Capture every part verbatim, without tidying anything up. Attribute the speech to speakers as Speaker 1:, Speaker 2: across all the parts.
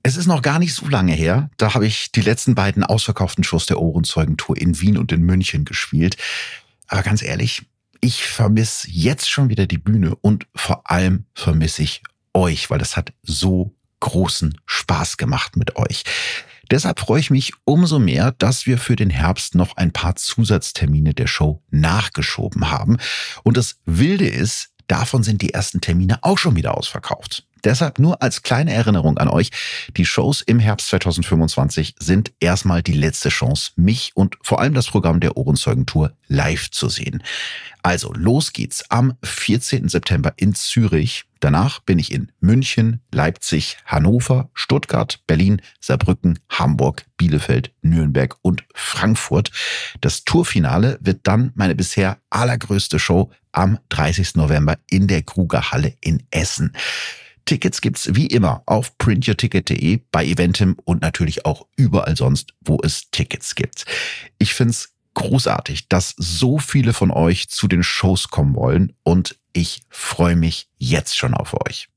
Speaker 1: Es ist noch gar nicht so lange her, da habe ich die letzten beiden ausverkauften Shows der Ohrenzeugentour in Wien und in München gespielt. Aber ganz ehrlich, ich vermisse jetzt schon wieder die Bühne und vor allem vermisse ich euch, weil das hat so großen Spaß gemacht mit euch. Deshalb freue ich mich umso mehr, dass wir für den Herbst noch ein paar Zusatztermine der Show nachgeschoben haben. Und das Wilde ist, davon sind die ersten Termine auch schon wieder ausverkauft. Deshalb nur als kleine Erinnerung an euch, die Shows im Herbst zweitausendfünfundzwanzig sind erstmal die letzte Chance, mich und vor allem das Programm der Ohrenzeugentour live zu sehen. Also los geht's am vierzehnten September in Zürich. Danach bin ich in München, Leipzig, Hannover, Stuttgart, Berlin, Saarbrücken, Hamburg, Bielefeld, Nürnberg und Frankfurt. Das Tourfinale wird dann meine bisher allergrößte Show am dreißigsten November in der Kruger-Halle in Essen. Tickets gibt's wie immer auf print your ticket punkt de, bei Eventim und natürlich auch überall sonst, wo es Tickets gibt. Ich find's großartig, dass so viele von euch zu den Shows kommen wollen und ich freue mich jetzt schon auf euch.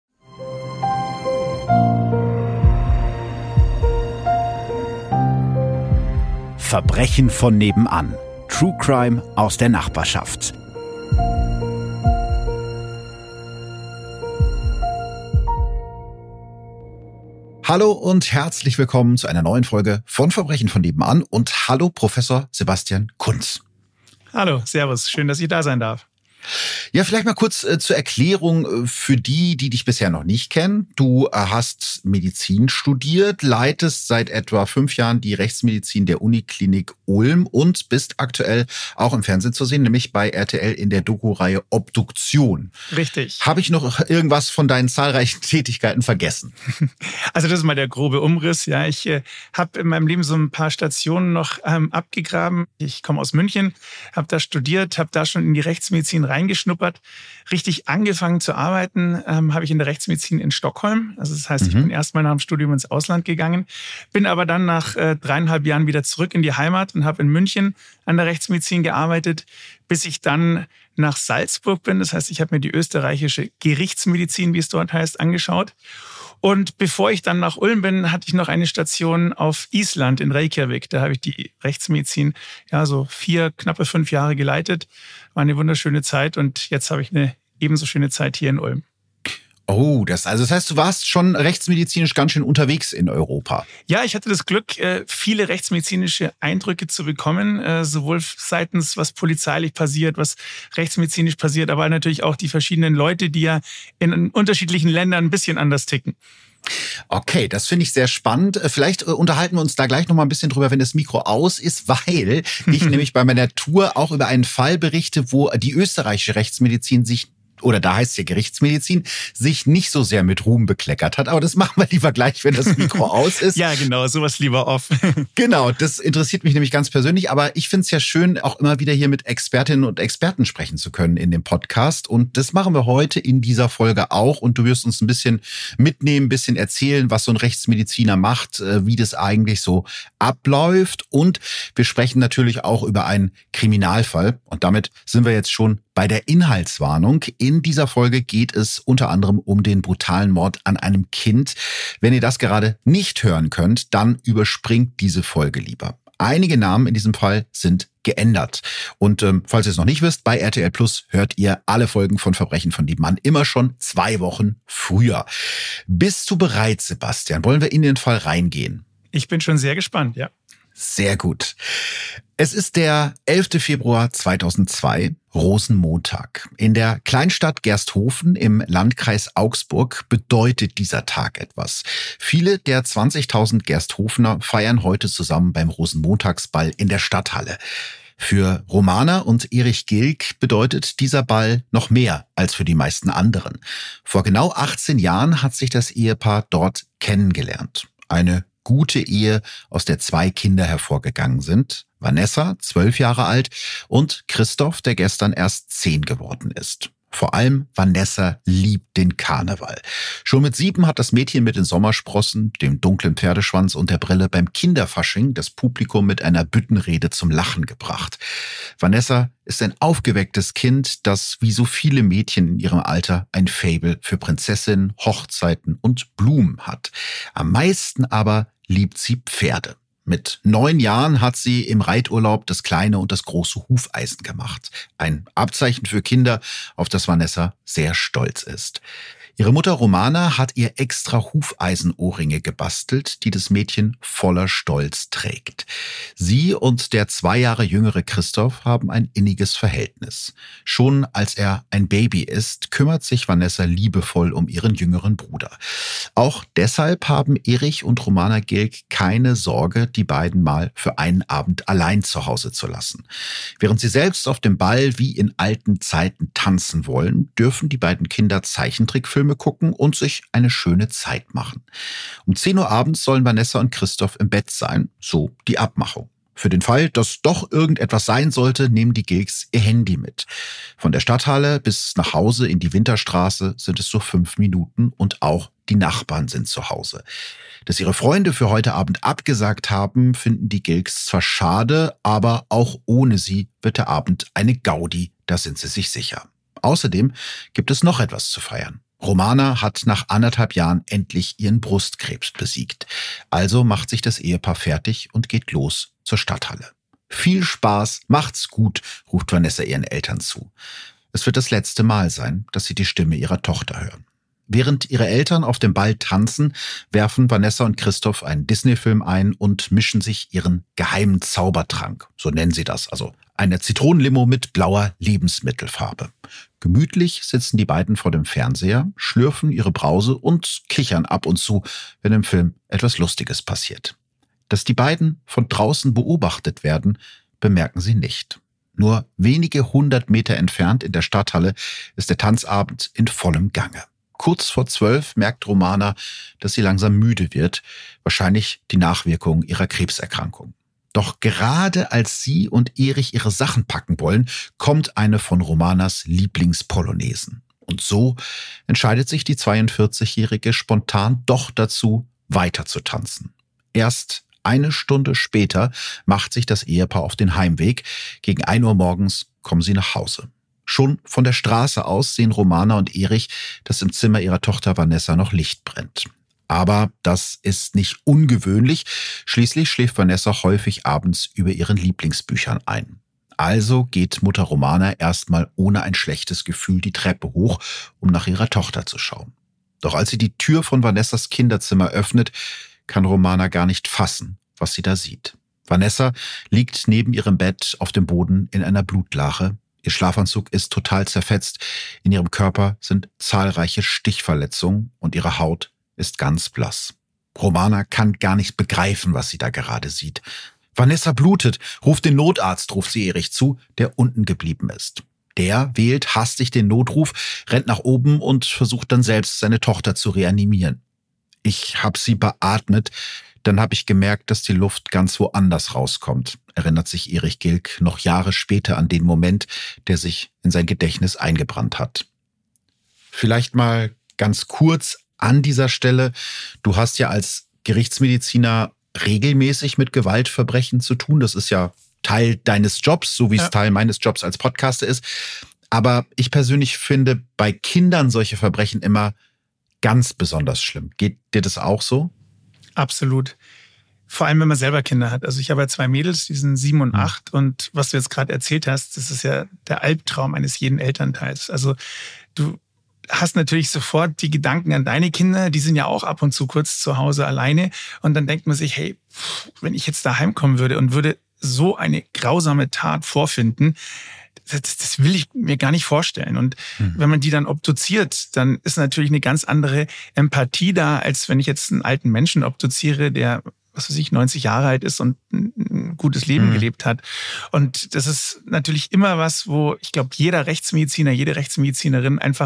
Speaker 2: Verbrechen von nebenan. True Crime aus der Nachbarschaft.
Speaker 1: Hallo und herzlich willkommen zu einer neuen Folge von Verbrechen von nebenan und hallo Professor Sebastian Kunz.
Speaker 3: Hallo, servus, schön, dass ich da sein darf.
Speaker 1: Ja, vielleicht mal kurz äh, zur Erklärung äh, für die, die dich bisher noch nicht kennen. Du äh, hast Medizin studiert, leitest seit etwa fünf Jahren die Rechtsmedizin der Uniklinik Ulm und bist aktuell auch im Fernsehen zu sehen, nämlich bei R T L in der Doku-Reihe Obduktion.
Speaker 3: Richtig.
Speaker 1: Habe ich noch irgendwas von deinen zahlreichen Tätigkeiten vergessen?
Speaker 3: Also das ist mal der grobe Umriss. Ja, ich äh, habe in meinem Leben so ein paar Stationen noch ähm, abgegraben. Ich komme aus München, habe da studiert, habe da schon in die Rechtsmedizin reingeschnuppert. Richtig angefangen zu arbeiten ähm, habe ich in der Rechtsmedizin in Stockholm. Also das heißt, mhm. ich bin erstmal nach dem Studium ins Ausland gegangen, bin aber dann nach äh, dreieinhalb Jahren wieder zurück in die Heimat und habe in München an der Rechtsmedizin gearbeitet, bis ich dann nach Salzburg bin. Das heißt, ich habe mir die österreichische Gerichtsmedizin, wie es dort heißt, angeschaut. Und bevor ich dann nach Ulm bin, hatte ich noch eine Station auf Island in Reykjavik. Da habe ich die Rechtsmedizin ja so vier, knappe fünf Jahre geleitet. War eine wunderschöne Zeit und jetzt habe ich eine ebenso schöne Zeit hier in Ulm.
Speaker 1: Oh, das, also das heißt, du warst schon rechtsmedizinisch ganz schön unterwegs in Europa.
Speaker 3: Ja, ich hatte das Glück, viele rechtsmedizinische Eindrücke zu bekommen, sowohl seitens, was polizeilich passiert, was rechtsmedizinisch passiert, aber natürlich auch die verschiedenen Leute, die ja in unterschiedlichen Ländern ein bisschen anders ticken.
Speaker 1: Okay, das finde ich sehr spannend. Vielleicht unterhalten wir uns da gleich noch mal ein bisschen drüber, wenn das Mikro aus ist, weil ich nämlich bei meiner Tour auch über einen Fall berichte, wo die österreichische Rechtsmedizin sich oder da heißt es ja Gerichtsmedizin, sich nicht so sehr mit Ruhm bekleckert hat. Aber das machen wir lieber gleich, wenn das Mikro aus ist.
Speaker 3: Ja, genau, sowas lieber off.
Speaker 1: Genau, das interessiert mich nämlich ganz persönlich. Aber ich finde es ja schön, auch immer wieder hier mit Expertinnen und Experten sprechen zu können in dem Podcast. Und das machen wir heute in dieser Folge auch. Und du wirst uns ein bisschen mitnehmen, ein bisschen erzählen, was so ein Rechtsmediziner macht, wie das eigentlich so abläuft. Und wir sprechen natürlich auch über einen Kriminalfall. Und damit sind wir jetzt schon bei der Inhaltswarnung. In dieser Folge geht es unter anderem um den brutalen Mord an einem Kind. Wenn ihr das gerade nicht hören könnt, dann überspringt diese Folge lieber. Einige Namen in diesem Fall sind geändert. Und ähm, falls ihr es noch nicht wisst, bei R T L Plus hört ihr alle Folgen von Verbrechen von nebenan immer schon zwei Wochen früher. Bist du bereit, Sebastian? Wollen wir in den Fall reingehen?
Speaker 3: Ich bin schon sehr gespannt, ja.
Speaker 1: Sehr gut. Es ist der elfter Februar zweitausendzwei, Rosenmontag. In der Kleinstadt Gersthofen im Landkreis Augsburg bedeutet dieser Tag etwas. Viele der zwanzigtausend Gersthofener feiern heute zusammen beim Rosenmontagsball in der Stadthalle. Für Romana und Erich Gilg bedeutet dieser Ball noch mehr als für die meisten anderen. Vor genau achtzehn Jahren hat sich das Ehepaar dort kennengelernt. Eine gute Ehe, aus der zwei Kinder hervorgegangen sind. Vanessa, zwölf Jahre alt, und Christoph, der gestern erst zehn geworden ist. Vor allem Vanessa liebt den Karneval. Schon mit sieben hat das Mädchen mit den Sommersprossen, dem dunklen Pferdeschwanz und der Brille beim Kinderfasching das Publikum mit einer Büttenrede zum Lachen gebracht. Vanessa ist ein aufgewecktes Kind, das wie so viele Mädchen in ihrem Alter ein Faible für Prinzessinnen, Hochzeiten und Blumen hat. Am meisten aber liebt sie Pferde. Mit neun Jahren hat sie im Reiturlaub das kleine und das große Hufeisen gemacht. Ein Abzeichen für Kinder, auf das Vanessa sehr stolz ist. Ihre Mutter Romana hat ihr extra Hufeisenohrringe gebastelt, die das Mädchen voller Stolz trägt. Sie und der zwei Jahre jüngere Christoph haben ein inniges Verhältnis. Schon als er ein Baby ist, kümmert sich Vanessa liebevoll um ihren jüngeren Bruder. Auch deshalb haben Erich und Romana Gilk keine Sorge, die beiden mal für einen Abend allein zu Hause zu lassen. Während sie selbst auf dem Ball wie in alten Zeiten tanzen wollen, dürfen die beiden Kinder Zeichentrickfilme gucken und sich eine schöne Zeit machen. Um zehn Uhr abends sollen Vanessa und Christoph im Bett sein, so die Abmachung. Für den Fall, dass doch irgendetwas sein sollte, nehmen die Gilks ihr Handy mit. Von der Stadthalle bis nach Hause in die Winterstraße sind es so fünf Minuten und auch die Nachbarn sind zu Hause. Dass ihre Freunde für heute Abend abgesagt haben, finden die Gilks zwar schade, aber auch ohne sie wird der Abend eine Gaudi, da sind sie sich sicher. Außerdem gibt es noch etwas zu feiern. Romana hat nach anderthalb Jahren endlich ihren Brustkrebs besiegt. Also macht sich das Ehepaar fertig und geht los zur Stadthalle. Viel Spaß, macht's gut, ruft Vanessa ihren Eltern zu. Es wird das letzte Mal sein, dass sie die Stimme ihrer Tochter hören. Während ihre Eltern auf dem Ball tanzen, werfen Vanessa und Christoph einen Disney-Film ein und mischen sich ihren geheimen Zaubertrank, so nennen sie das, also eine Zitronenlimo mit blauer Lebensmittelfarbe. Gemütlich sitzen die beiden vor dem Fernseher, schlürfen ihre Brause und kichern ab und zu, wenn im Film etwas Lustiges passiert. Dass die beiden von draußen beobachtet werden, bemerken sie nicht. Nur wenige hundert Meter entfernt in der Stadthalle ist der Tanzabend in vollem Gange. Kurz vor zwölf merkt Romana, dass sie langsam müde wird, wahrscheinlich die Nachwirkung ihrer Krebserkrankung. Doch gerade als sie und Erich ihre Sachen packen wollen, kommt eine von Romanas Lieblingspolonesen. Und so entscheidet sich die zweiundvierzigjährige spontan doch dazu, weiter zu tanzen. Erst eine Stunde später macht sich das Ehepaar auf den Heimweg. Gegen ein Uhr morgens kommen sie nach Hause. Schon von der Straße aus sehen Romana und Erich, dass im Zimmer ihrer Tochter Vanessa noch Licht brennt. Aber das ist nicht ungewöhnlich. Schließlich schläft Vanessa häufig abends über ihren Lieblingsbüchern ein. Also geht Mutter Romana erstmal ohne ein schlechtes Gefühl die Treppe hoch, um nach ihrer Tochter zu schauen. Doch als sie die Tür von Vanessas Kinderzimmer öffnet, kann Romana gar nicht fassen, was sie da sieht. Vanessa liegt neben ihrem Bett auf dem Boden in einer Blutlache. Ihr Schlafanzug ist total zerfetzt. In ihrem Körper sind zahlreiche Stichverletzungen und ihre Haut ist ganz blass. Romana kann gar nicht begreifen, was sie da gerade sieht. Vanessa blutet, ruft den Notarzt, ruft sie Erich zu, der unten geblieben ist. Der wählt hastig den Notruf, rennt nach oben und versucht dann selbst, seine Tochter zu reanimieren. Ich habe sie beatmet, dann habe ich gemerkt, dass die Luft ganz woanders rauskommt, erinnert sich Erich Gilk noch Jahre später an den Moment, der sich in sein Gedächtnis eingebrannt hat. Vielleicht mal ganz kurz an dieser Stelle, du hast ja als Gerichtsmediziner regelmäßig mit Gewaltverbrechen zu tun. Das ist ja Teil deines Jobs, so wie es ja. Teil meines Jobs als Podcaster ist. Aber ich persönlich finde bei Kindern solche Verbrechen immer ganz besonders schlimm. Geht dir das auch so?
Speaker 3: Absolut. Vor allem, wenn man selber Kinder hat. Also ich habe ja zwei Mädels, die sind sieben und acht. Und was du jetzt gerade erzählt hast, das ist ja der Albtraum eines jeden Elternteils. Also du hast natürlich sofort die Gedanken an deine Kinder, die sind ja auch ab und zu kurz zu Hause alleine. Und dann denkt man sich, hey, wenn ich jetzt da heimkommen würde und würde so eine grausame Tat vorfinden, das, das will ich mir gar nicht vorstellen. Und mhm. wenn man die dann obduziert, dann ist natürlich eine ganz andere Empathie da, als wenn ich jetzt einen alten Menschen obduziere, der, was weiß ich, neunzig Jahre alt ist und ein gutes Leben mhm. gelebt hat. Und das ist natürlich immer was, wo ich glaube, jeder Rechtsmediziner, jede Rechtsmedizinerin einfach,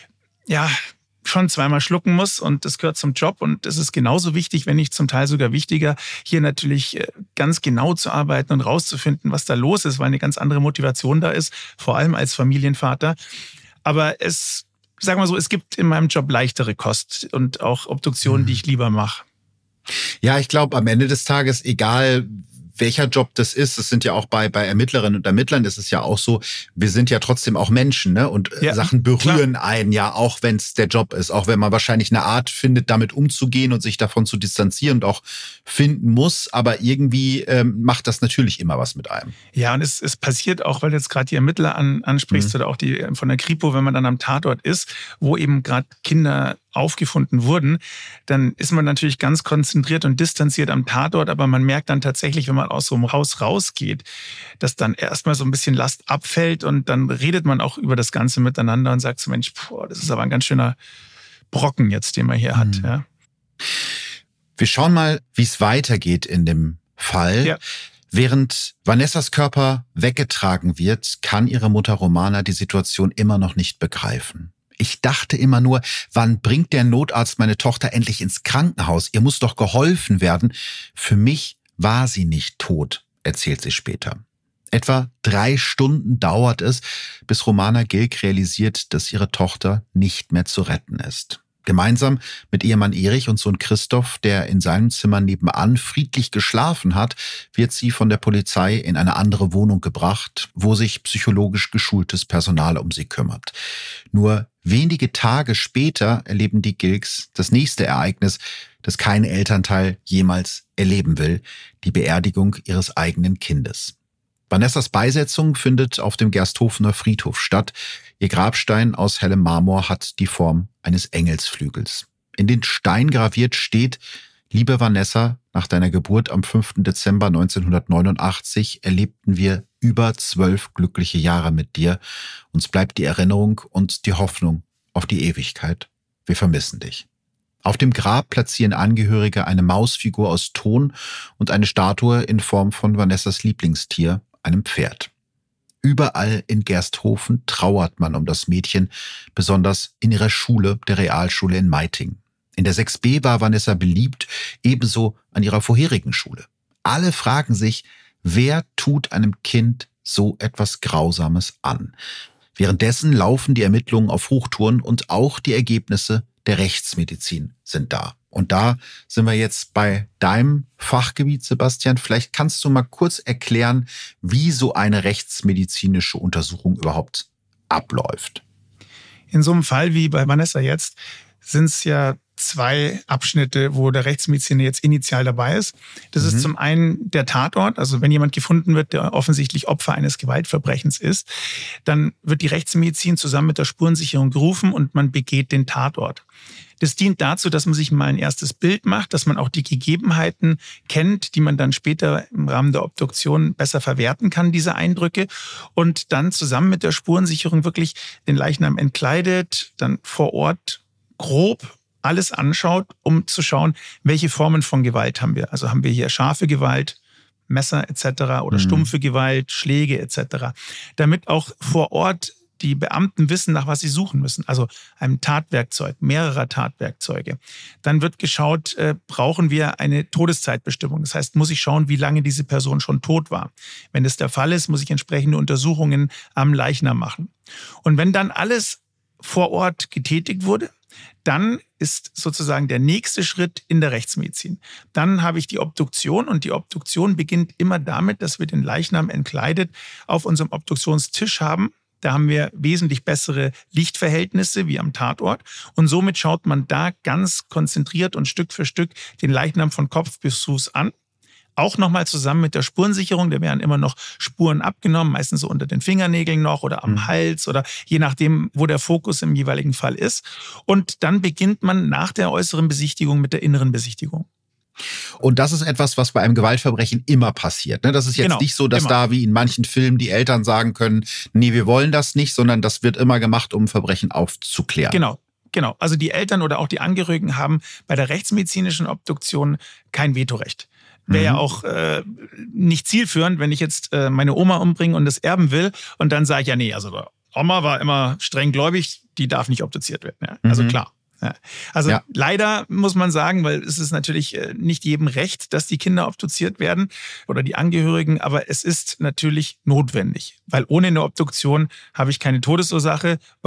Speaker 3: ja, schon zweimal schlucken muss und das gehört zum Job und es ist genauso wichtig, wenn nicht zum Teil sogar wichtiger, hier natürlich ganz genau zu arbeiten und rauszufinden, was da los ist, weil eine ganz andere Motivation da ist, vor allem als Familienvater. Aber es, sagen wir so, es gibt in meinem Job leichtere Kost und auch Obduktionen, die ich lieber mache.
Speaker 1: Ja, ich glaube, am Ende des Tages, egal welcher Job das ist, es sind ja auch bei, bei Ermittlerinnen und Ermittlern, das ist ja auch so, wir sind ja trotzdem auch Menschen, ne? Und ja, Sachen berühren klar. einen ja, auch wenn es der Job ist, auch wenn man wahrscheinlich eine Art findet, damit umzugehen und sich davon zu distanzieren und auch finden muss, aber irgendwie ähm, macht das natürlich immer was mit einem.
Speaker 3: Ja, und es, es passiert auch, weil du jetzt gerade die Ermittler an, ansprichst mhm. oder auch die von der Kripo, wenn man dann am Tatort ist, wo eben gerade Kinder aufgefunden wurden, dann ist man natürlich ganz konzentriert und distanziert am Tatort, aber man merkt dann tatsächlich, wenn man aus so einem Haus rausgeht, dass dann erstmal so ein bisschen Last abfällt und dann redet man auch über das Ganze miteinander und sagt so, Mensch, boah, das ist aber ein ganz schöner Brocken jetzt, den man hier hat. Mhm. Ja.
Speaker 1: Wir schauen mal, wie es weitergeht in dem Fall. Ja. Während Vanessas Körper weggetragen wird, kann ihre Mutter Romana die Situation immer noch nicht begreifen. Ich dachte immer nur, wann bringt der Notarzt meine Tochter endlich ins Krankenhaus? Ihr muss doch geholfen werden. Für mich war sie nicht tot, erzählt sie später. Etwa drei Stunden dauert es, bis Romana Gilg realisiert, dass ihre Tochter nicht mehr zu retten ist. Gemeinsam mit Ehemann Erich und Sohn Christoph, der in seinem Zimmer nebenan friedlich geschlafen hat, wird sie von der Polizei in eine andere Wohnung gebracht, wo sich psychologisch geschultes Personal um sie kümmert. Nur wenige Tage später erleben die Gilgs das nächste Ereignis, das kein Elternteil jemals erleben will, die Beerdigung ihres eigenen Kindes. Vanessas Beisetzung findet auf dem Gersthofener Friedhof statt. Ihr Grabstein aus hellem Marmor hat die Form eines Engelsflügels. In den Stein graviert steht: Liebe Vanessa, nach deiner Geburt am fünften Dezember neunzehnhundertneunundachtzig erlebten wir über zwölf glückliche Jahre mit dir. Uns bleibt die Erinnerung und die Hoffnung auf die Ewigkeit. Wir vermissen dich. Auf dem Grab platzieren Angehörige eine Mausfigur aus Ton und eine Statue in Form von Vanessas Lieblingstier, einem Pferd. Überall in Gersthofen trauert man um das Mädchen, besonders in ihrer Schule, der Realschule in Meiting. In der sechs b war Vanessa beliebt, ebenso an ihrer vorherigen Schule. Alle fragen sich, wer tut einem Kind so etwas Grausames an? Währenddessen laufen die Ermittlungen auf Hochtouren und auch die Ergebnisse der Rechtsmedizin sind da. Und da sind wir jetzt bei deinem Fachgebiet, Sebastian. Vielleicht kannst du mal kurz erklären, wie so eine rechtsmedizinische Untersuchung überhaupt abläuft.
Speaker 3: In so einem Fall wie bei Vanessa jetzt sind es ja zwei Abschnitte, wo der Rechtsmediziner jetzt initial dabei ist. Das mhm. ist zum einen der Tatort, also wenn jemand gefunden wird, der offensichtlich Opfer eines Gewaltverbrechens ist, dann wird die Rechtsmedizin zusammen mit der Spurensicherung gerufen und man begeht den Tatort. Das dient dazu, dass man sich mal ein erstes Bild macht, dass man auch die Gegebenheiten kennt, die man dann später im Rahmen der Obduktion besser verwerten kann, diese Eindrücke, und dann zusammen mit der Spurensicherung wirklich den Leichnam entkleidet, dann vor Ort grob alles anschaut, um zu schauen, welche Formen von Gewalt haben wir. Also haben wir hier scharfe Gewalt, Messer et cetera oder mhm. stumpfe Gewalt, Schläge et cetera. Damit auch vor Ort die Beamten wissen, nach was sie suchen müssen. Also einem Tatwerkzeug, mehrerer Tatwerkzeuge. Dann wird geschaut, äh, brauchen wir eine Todeszeitbestimmung. Das heißt, muss ich schauen, wie lange diese Person schon tot war. Wenn das der Fall ist, muss ich entsprechende Untersuchungen am Leichnam machen. Und wenn dann alles vor Ort getätigt wurde, dann ist sozusagen der nächste Schritt in der Rechtsmedizin. Dann habe ich die Obduktion und die Obduktion beginnt immer damit, dass wir den Leichnam entkleidet auf unserem Obduktionstisch haben. Da haben wir wesentlich bessere Lichtverhältnisse wie am Tatort und somit schaut man da ganz konzentriert und Stück für Stück den Leichnam von Kopf bis Fuß an. Auch nochmal zusammen mit der Spurensicherung, da werden immer noch Spuren abgenommen, meistens so unter den Fingernägeln noch oder am mhm. Hals oder je nachdem, wo der Fokus im jeweiligen Fall ist. Und dann beginnt man nach der äußeren Besichtigung mit der inneren Besichtigung.
Speaker 1: Und das ist etwas, was bei einem Gewaltverbrechen immer passiert. Das ist jetzt genau, nicht so, dass immer. da wie in manchen Filmen die Eltern sagen können, nee, wir wollen das nicht, sondern das wird immer gemacht, um Verbrechen aufzuklären.
Speaker 3: Genau. Genau, also die Eltern oder auch die Angehörigen haben bei der rechtsmedizinischen Obduktion kein Vetorecht. Wäre ja auch äh, nicht zielführend, wenn ich jetzt äh, meine Oma umbringe und das erben will und dann sage ich, ja nee, also Oma war immer streng gläubig, die darf nicht obduziert werden. Ja? Also mhm. klar. Ja. Also ja. leider muss man sagen, weil es ist natürlich nicht jedem recht, dass die Kinder obduziert werden oder die Angehörigen, aber es ist natürlich notwendig, weil ohne eine Obduktion habe ich keine Todesursache und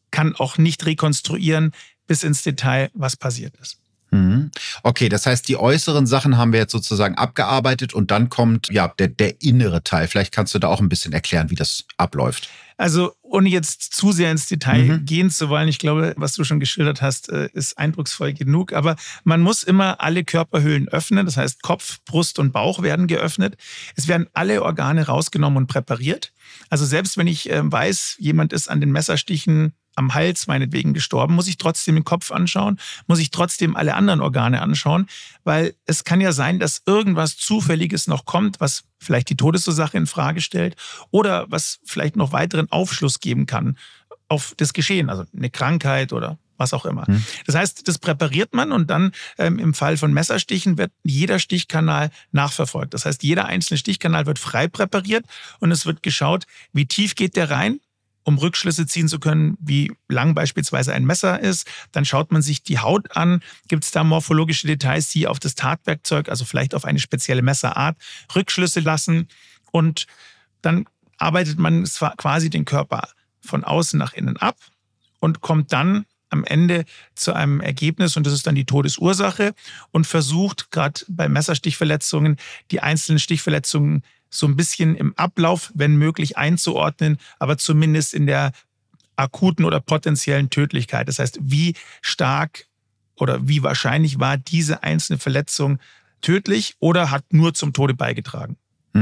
Speaker 3: kann auch nicht rekonstruieren bis ins Detail, was passiert ist.
Speaker 1: Okay, das heißt, die äußeren Sachen haben wir jetzt sozusagen abgearbeitet und dann kommt ja der, der innere Teil. Vielleicht kannst du da auch ein bisschen erklären, wie das abläuft.
Speaker 3: Also ohne jetzt zu sehr ins Detail
Speaker 1: mhm.
Speaker 3: gehen zu wollen, ich glaube, was du schon geschildert hast, ist eindrucksvoll genug. Aber man muss immer alle Körperhöhlen öffnen. Das heißt, Kopf, Brust und Bauch werden geöffnet. Es werden alle Organe rausgenommen und präpariert. Also selbst wenn ich weiß, jemand ist an den Messerstichen am Hals meinetwegen gestorben, muss ich trotzdem den Kopf anschauen, muss ich trotzdem alle anderen Organe anschauen, weil es kann ja sein, dass irgendwas Zufälliges noch kommt, was vielleicht die Todesursache in Frage stellt oder was vielleicht noch weiteren Aufschluss geben kann auf das Geschehen, also eine Krankheit oder was auch immer. Hm. Das heißt, das präpariert man und dann ähm, im Fall von Messerstichen wird jeder Stichkanal nachverfolgt. Das heißt, jeder einzelne Stichkanal wird frei präpariert und es wird geschaut, wie tief geht der rein, um Rückschlüsse ziehen zu können, wie lang beispielsweise ein Messer ist. Dann schaut man sich die Haut an. Gibt es da morphologische Details, die auf das Tatwerkzeug, also vielleicht auf eine spezielle Messerart, Rückschlüsse lassen. Und dann arbeitet man zwar quasi den Körper von außen nach innen ab und kommt dann am Ende zu einem Ergebnis, und das ist dann die Todesursache, und versucht gerade bei Messerstichverletzungen die einzelnen Stichverletzungen so ein bisschen im Ablauf, wenn möglich, einzuordnen, aber zumindest in der akuten oder potenziellen Tödlichkeit. Das heißt, wie stark oder wie wahrscheinlich war diese einzelne Verletzung tödlich oder hat nur zum Tode beigetragen.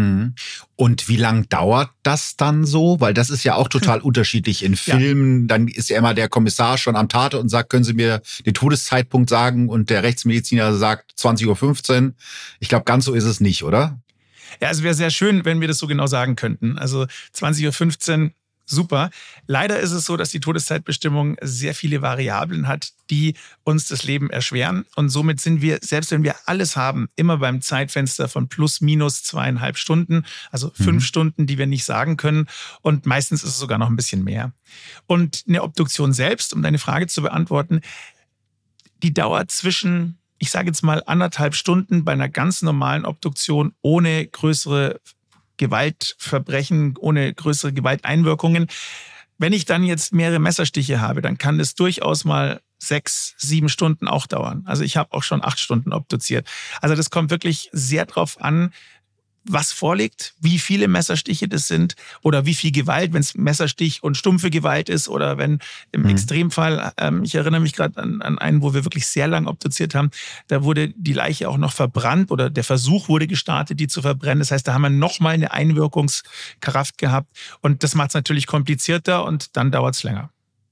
Speaker 1: Und wie lang dauert das dann so? Weil das ist ja auch total unterschiedlich in Filmen. Ja. Dann ist ja immer der Kommissar schon am Tatort und sagt, können Sie mir den Todeszeitpunkt sagen? Und der Rechtsmediziner sagt zwanzig Uhr fünfzehn. Ich glaube, ganz so ist es nicht, oder?
Speaker 3: Ja, es wäre sehr schön, wenn wir das so genau sagen könnten. Also zwanzig Uhr fünfzehn, super. Leider ist es so, dass die Todeszeitbestimmung sehr viele Variablen hat, die uns das Leben erschweren. Und somit sind wir, selbst wenn wir alles haben, immer beim Zeitfenster von plus minus zweieinhalb Stunden, also fünf mhm. Stunden, die wir nicht sagen können. Und meistens ist es sogar noch ein bisschen mehr. Und eine Obduktion selbst, um deine Frage zu beantworten, die dauert zwischen, ich sage jetzt mal, anderthalb Stunden bei einer ganz normalen Obduktion ohne größere Gewaltverbrechen, ohne größere Gewalteinwirkungen. Wenn ich dann jetzt mehrere Messerstiche habe, dann kann das durchaus mal sechs, sieben Stunden auch dauern. Also ich habe auch schon acht Stunden obduziert. Also das kommt wirklich sehr drauf an, was vorliegt, wie viele Messerstiche das sind oder wie viel Gewalt, wenn es Messerstich und stumpfe Gewalt ist oder wenn im mhm. Extremfall, ähm, ich erinnere mich gerade an, an einen, wo wir wirklich sehr lang obduziert haben, da wurde die Leiche auch noch verbrannt oder der Versuch wurde gestartet, die zu verbrennen. Das heißt, da haben wir nochmal eine Einwirkungskraft gehabt und das macht es natürlich komplizierter und dann dauert es länger.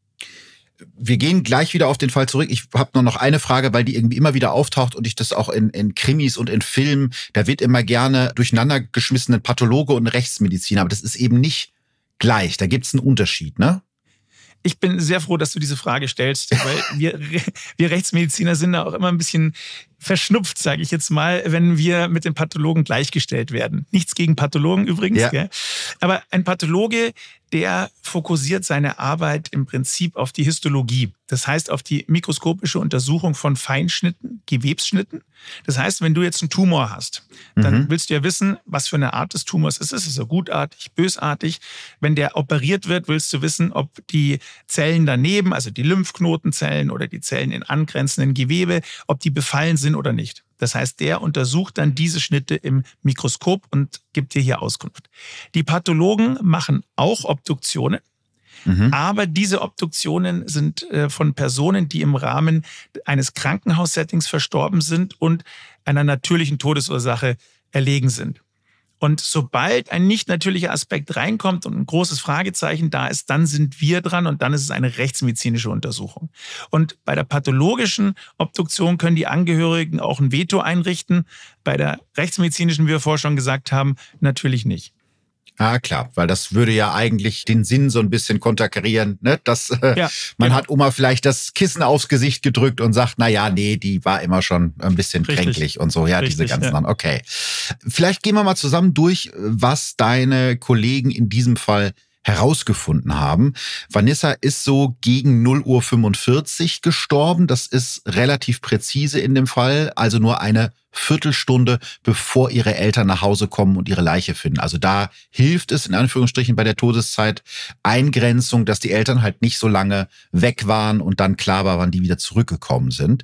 Speaker 1: Wir gehen gleich wieder auf den Fall zurück. Ich habe nur noch eine Frage, weil die irgendwie immer wieder auftaucht und ich das auch in, in Krimis und in Filmen, da wird immer gerne durcheinander geschmissen, ein Pathologe und ein Rechtsmediziner, aber das ist eben nicht gleich. Da gibt es einen Unterschied, ne?
Speaker 3: Ich bin sehr froh, dass du diese Frage stellst, weil wir, wir Rechtsmediziner sind da auch immer ein bisschen verschnupft, sage ich jetzt mal, wenn wir mit den Pathologen gleichgestellt werden. Nichts gegen Pathologen übrigens, ja. Gell? Aber ein Pathologe, der fokussiert seine Arbeit im Prinzip auf die Histologie. Das heißt, auf die mikroskopische Untersuchung von Feinschnitten, Gewebsschnitten. Das heißt, wenn du jetzt einen Tumor hast, dann mhm. willst du ja wissen, was für eine Art des Tumors ist. Ist es so gutartig, bösartig? Wenn der operiert wird, willst du wissen, ob die Zellen daneben, also die Lymphknotenzellen oder die Zellen in angrenzenden Gewebe, ob die befallen sind oder nicht. Das heißt, der untersucht dann diese Schnitte im Mikroskop und gibt dir hier Auskunft. Die Pathologen machen auch Obduktionen, mhm. aber diese Obduktionen sind äh, von Personen, die im Rahmen eines Krankenhaussettings verstorben sind und einer natürlichen Todesursache erlegen sind. Und sobald ein nicht natürlicher Aspekt reinkommt und ein großes Fragezeichen da ist, dann sind wir dran und dann ist es eine rechtsmedizinische Untersuchung. Und bei der pathologischen Obduktion können die Angehörigen auch ein Veto einrichten. Bei der rechtsmedizinischen, wie wir vorher schon gesagt haben, natürlich nicht.
Speaker 1: Ah, klar, weil das würde ja eigentlich den Sinn so ein bisschen konterkarieren, ne? Dass äh, ja, man genau. hat Oma vielleicht das Kissen aufs Gesicht gedrückt und sagt, na ja, nee, die war immer schon ein bisschen Richtig. kränklich und so, ja, Richtig, diese ganzen, ja. okay. Vielleicht gehen wir mal zusammen durch, was deine Kollegen in diesem Fall herausgefunden haben. Vanessa ist so gegen null Uhr fünfundvierzig gestorben. Das ist relativ präzise in dem Fall, also nur eine Viertelstunde, bevor ihre Eltern nach Hause kommen und ihre Leiche finden. Also da hilft es in Anführungsstrichen bei der Todeszeit Eingrenzung, dass die Eltern halt nicht so lange weg waren und dann klar war, wann die wieder zurückgekommen sind.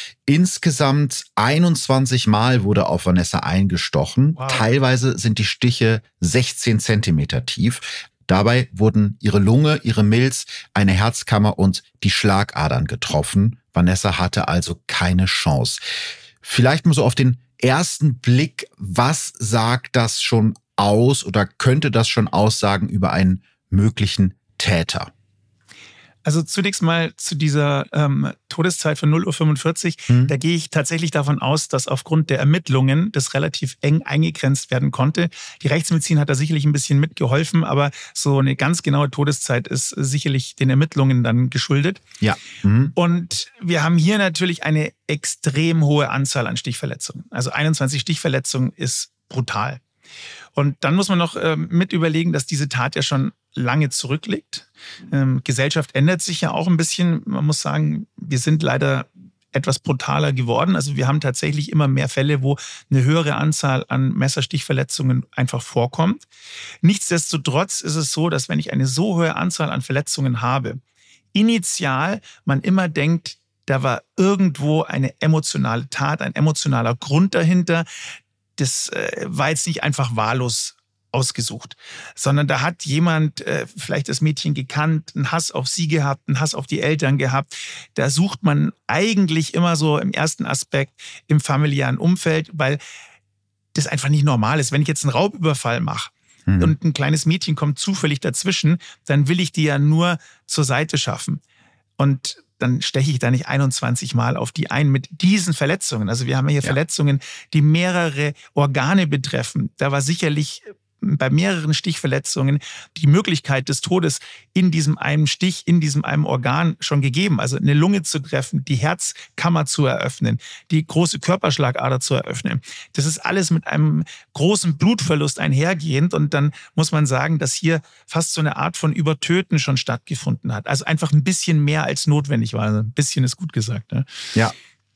Speaker 1: Insgesamt einundzwanzig Mal wurde auf Vanessa eingestochen. Wow. Teilweise sind die Stiche sechzehn Zentimeter tief. Dabei wurden ihre Lunge, ihre Milz, eine Herzkammer und die Schlagadern getroffen. Vanessa hatte also keine Chance. Vielleicht mal so auf den ersten Blick, was sagt das schon aus oder könnte das schon aussagen über einen möglichen Täter?
Speaker 3: Also zunächst mal zu dieser ähm, Todeszeit von null Uhr fünfundvierzig. Hm. Da gehe ich tatsächlich davon aus, dass aufgrund der Ermittlungen das relativ eng eingegrenzt werden konnte. Die Rechtsmedizin hat da sicherlich ein bisschen mitgeholfen, aber so eine ganz genaue Todeszeit ist sicherlich den Ermittlungen dann geschuldet.
Speaker 1: Ja. Mhm.
Speaker 3: Und wir haben hier natürlich eine extrem hohe Anzahl an Stichverletzungen. Also einundzwanzig Stichverletzungen ist brutal. Und dann muss man noch ähm, mit überlegen, dass diese Tat ja schon lange zurückliegt. Ähm, Gesellschaft ändert sich ja auch ein bisschen. Man muss sagen, wir sind leider etwas brutaler geworden. Also wir haben tatsächlich immer mehr Fälle, wo eine höhere Anzahl an Messerstichverletzungen einfach vorkommt. Nichtsdestotrotz ist es so, dass wenn ich eine so hohe Anzahl an Verletzungen habe, initial man immer denkt, da war irgendwo eine emotionale Tat, ein emotionaler Grund dahinter. Das äh, war jetzt nicht einfach wahllos ausgesucht, sondern da hat jemand äh, vielleicht das Mädchen gekannt, einen Hass auf sie gehabt, einen Hass auf die Eltern gehabt. Da sucht man eigentlich immer so im ersten Aspekt im familiären Umfeld, weil das einfach nicht normal ist. Wenn ich jetzt einen Raubüberfall mache mhm. und ein kleines Mädchen kommt zufällig dazwischen, dann will ich die ja nur zur Seite schaffen. Und dann steche ich da nicht einundzwanzig Mal auf die ein mit diesen Verletzungen. Also wir haben hier ja. Verletzungen, die mehrere Organe betreffen. Da war sicherlich bei mehreren Stichverletzungen die Möglichkeit des Todes in diesem einen Stich, in diesem einen Organ schon gegeben. Also eine Lunge zu treffen, die Herzkammer zu eröffnen, die große Körperschlagader zu eröffnen. Das ist alles mit einem großen Blutverlust einhergehend. Und dann muss man sagen, dass hier fast so eine Art von Übertöten schon stattgefunden hat. Also einfach ein bisschen mehr als notwendig war. Also ein bisschen ist gut gesagt. Ne?
Speaker 1: Ja.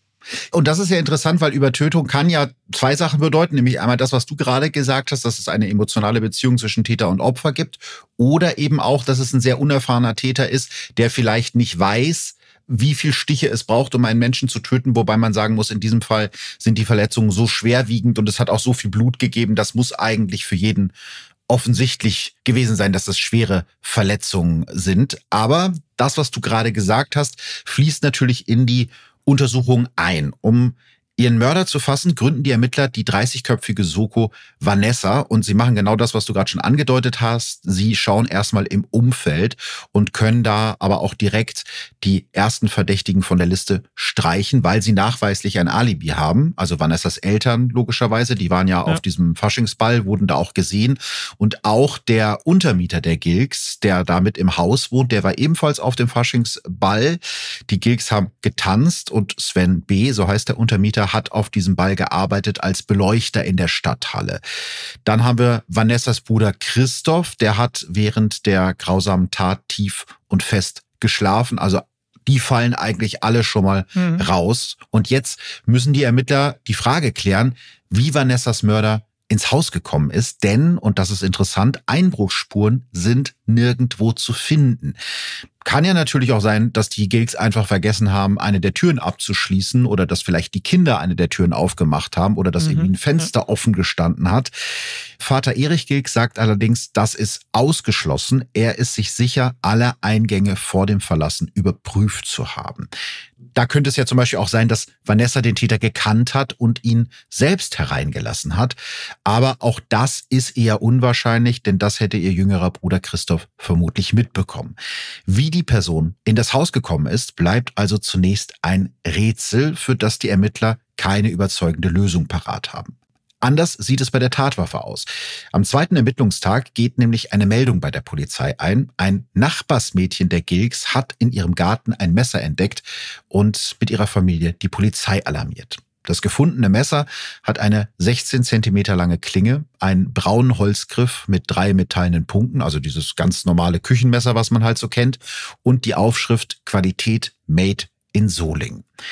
Speaker 1: Und das ist ja interessant, weil Übertötung kann ja zwei Sachen bedeuten, nämlich einmal das, was du gerade gesagt hast, dass es eine emotionale Beziehung zwischen Täter und Opfer gibt oder eben auch, dass es ein sehr unerfahrener Täter ist, der vielleicht nicht weiß, wie viel Stiche es braucht, um einen Menschen zu töten, wobei man sagen muss, in diesem Fall sind die Verletzungen so schwerwiegend und es hat auch so viel Blut gegeben, das muss eigentlich für jeden offensichtlich gewesen sein, dass das schwere Verletzungen sind. Aber das, was du gerade gesagt hast, fließt natürlich in die Untersuchung ein. Um ihren Mörder zu fassen, gründen die Ermittler die dreißigköpfige Soko Vanessa und sie machen genau das, was du gerade schon angedeutet hast. Sie schauen erstmal im Umfeld und können da aber auch direkt die ersten Verdächtigen von der Liste streichen, weil sie nachweislich ein Alibi haben. Also Vanessas Eltern logischerweise, die waren ja, ja. auf diesem Faschingsball, wurden da auch gesehen. Und auch der Untermieter der Gilks, der da mit im Haus wohnt, der war ebenfalls auf dem Faschingsball. Die Gilks haben getanzt und Sven B., so heißt der Untermieter, hat auf diesem Ball gearbeitet als Beleuchter in der Stadthalle. Dann haben wir Vanessas Bruder Christoph, der hat während der grausamen Tat tief und fest geschlafen. Also die fallen eigentlich alle schon mal mhm. raus. Und jetzt müssen die Ermittler die Frage klären, wie Vanessas Mörder ins Haus gekommen ist, denn, und das ist interessant, Einbruchsspuren sind nirgendwo zu finden. Kann ja natürlich auch sein, dass die Gilks einfach vergessen haben, eine der Türen abzuschließen oder dass vielleicht die Kinder eine der Türen aufgemacht haben oder dass mhm. irgendwie ein Fenster ja. offen gestanden hat. Vater Erich Gilk sagt allerdings, das ist ausgeschlossen. Er ist sich sicher, alle Eingänge vor dem Verlassen überprüft zu haben. Da könnte es ja zum Beispiel auch sein, dass Vanessa den Täter gekannt hat und ihn selbst hereingelassen hat. Aber auch das ist eher unwahrscheinlich, denn das hätte ihr jüngerer Bruder Christoph vermutlich mitbekommen. Wie die Person in das Haus gekommen ist, bleibt also zunächst ein Rätsel, für das die Ermittler keine überzeugende Lösung parat haben. Anders sieht es bei der Tatwaffe aus. Am zweiten Ermittlungstag geht nämlich eine Meldung bei der Polizei ein. Ein Nachbarsmädchen der Gilks hat in ihrem Garten ein Messer entdeckt und mit ihrer Familie die Polizei alarmiert. Das gefundene Messer hat eine sechzehn Zentimeter lange Klinge, einen braunen Holzgriff mit drei metallenen Punkten, also dieses ganz normale Küchenmesser, was man halt so kennt, und die Aufschrift Qualität Made in Solingen.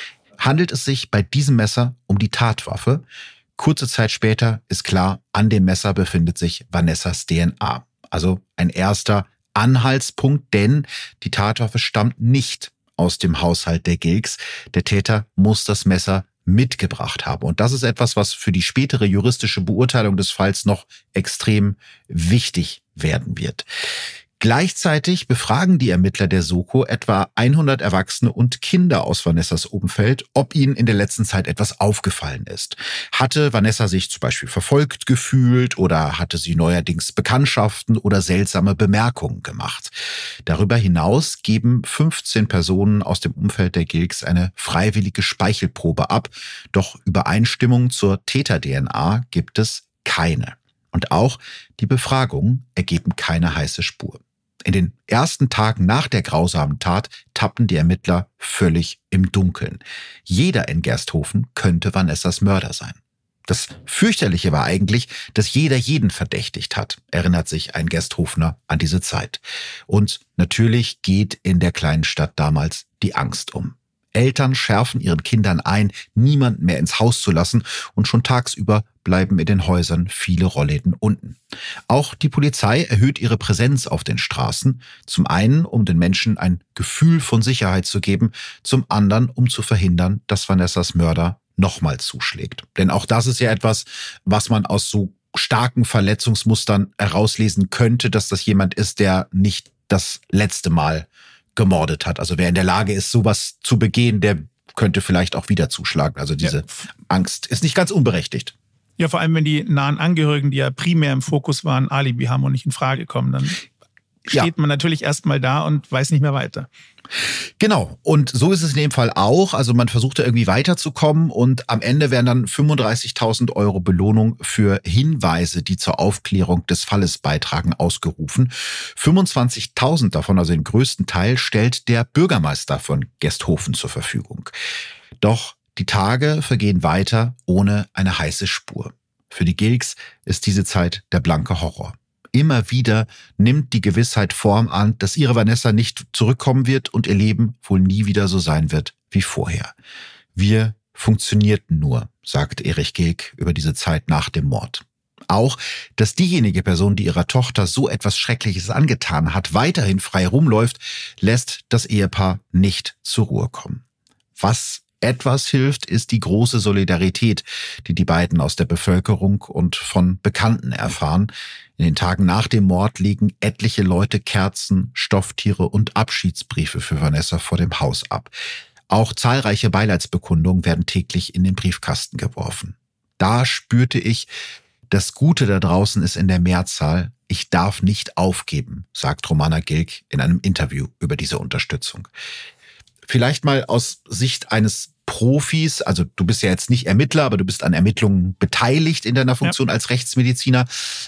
Speaker 1: handelt es sich bei diesem Messer um die Tatwaffe. Kurze Zeit später ist klar, an dem Messer befindet sich Vanessas D N A. Also ein erster Anhaltspunkt, denn die Tatwaffe stammt nicht aus dem Haushalt der Gilks. Der Täter muss das Messer mitgebracht haben. Und das ist etwas, was für die spätere juristische Beurteilung des Falls noch extrem wichtig werden wird. Gleichzeitig befragen die Ermittler der Soko etwa hundert Erwachsene und Kinder aus Vanessas Umfeld, ob ihnen in der letzten Zeit etwas aufgefallen ist. Hatte Vanessa sich zum Beispiel verfolgt gefühlt oder hatte sie neuerdings Bekanntschaften oder seltsame Bemerkungen gemacht? Darüber hinaus geben fünfzehn Personen aus dem Umfeld der Gilks eine freiwillige Speichelprobe ab, doch Übereinstimmung zur Täter-D N A gibt es keine. Und auch die Befragungen ergeben keine heiße Spur. In den ersten Tagen nach der grausamen Tat tappen die Ermittler völlig im Dunkeln. Jeder in Gersthofen könnte Vanessas Mörder sein. Das Fürchterliche war eigentlich, dass jeder jeden verdächtigt hat, erinnert sich ein Gersthofener an diese Zeit. Und natürlich geht in der kleinen Stadt damals die Angst um. Eltern schärfen ihren Kindern ein, niemanden mehr ins Haus zu lassen, und schon tagsüber bleiben in den Häusern viele Rollläden unten. Auch die Polizei erhöht ihre Präsenz auf den Straßen, zum einen, um den Menschen ein Gefühl von Sicherheit zu geben, zum anderen, um zu verhindern, dass Vanessas Mörder nochmal zuschlägt. Denn auch das ist ja etwas, was man aus so starken Verletzungsmustern herauslesen könnte, dass das jemand ist, der nicht das letzte Mal gemordet hat. Also wer in der Lage ist, sowas zu begehen, der könnte vielleicht auch wieder zuschlagen. Also diese ja. Angst ist nicht ganz unberechtigt.
Speaker 3: Ja, vor allem, wenn die nahen Angehörigen, die ja primär im Fokus waren, Alibi haben und nicht in Frage kommen, dann steht ja. man natürlich erstmal da und weiß nicht mehr weiter.
Speaker 1: Genau. Und so ist es in dem Fall auch. Also man versucht da irgendwie weiterzukommen und am Ende werden dann fünfunddreißigtausend Euro Belohnung für Hinweise, die zur Aufklärung des Falles beitragen, ausgerufen. fünfundzwanzigtausend davon, also den größten Teil, stellt der Bürgermeister von Gersthofen zur Verfügung. Doch die Tage vergehen weiter ohne eine heiße Spur. Für die Gilks ist diese Zeit der blanke Horror. Immer wieder nimmt die Gewissheit Form an, dass ihre Vanessa nicht zurückkommen wird und ihr Leben wohl nie wieder so sein wird wie vorher. Wir funktionierten nur, sagt Erich Gilk über diese Zeit nach dem Mord. Auch, dass diejenige Person, die ihrer Tochter so etwas Schreckliches angetan hat, weiterhin frei rumläuft, lässt das Ehepaar nicht zur Ruhe kommen. Was etwas hilft, ist die große Solidarität, die die beiden aus der Bevölkerung und von Bekannten erfahren. In den Tagen nach dem Mord legen etliche Leute Kerzen, Stofftiere und Abschiedsbriefe für Vanessa vor dem Haus ab. Auch zahlreiche Beileidsbekundungen werden täglich in den Briefkasten geworfen. Da spürte ich, das Gute da draußen ist in der Mehrzahl. Ich darf nicht aufgeben, sagt Romana Gilk in einem Interview über diese Unterstützung. Vielleicht mal aus Sicht eines Profis, also du bist ja jetzt nicht Ermittler, aber du bist an Ermittlungen beteiligt in deiner Funktion ja. als Rechtsmediziner.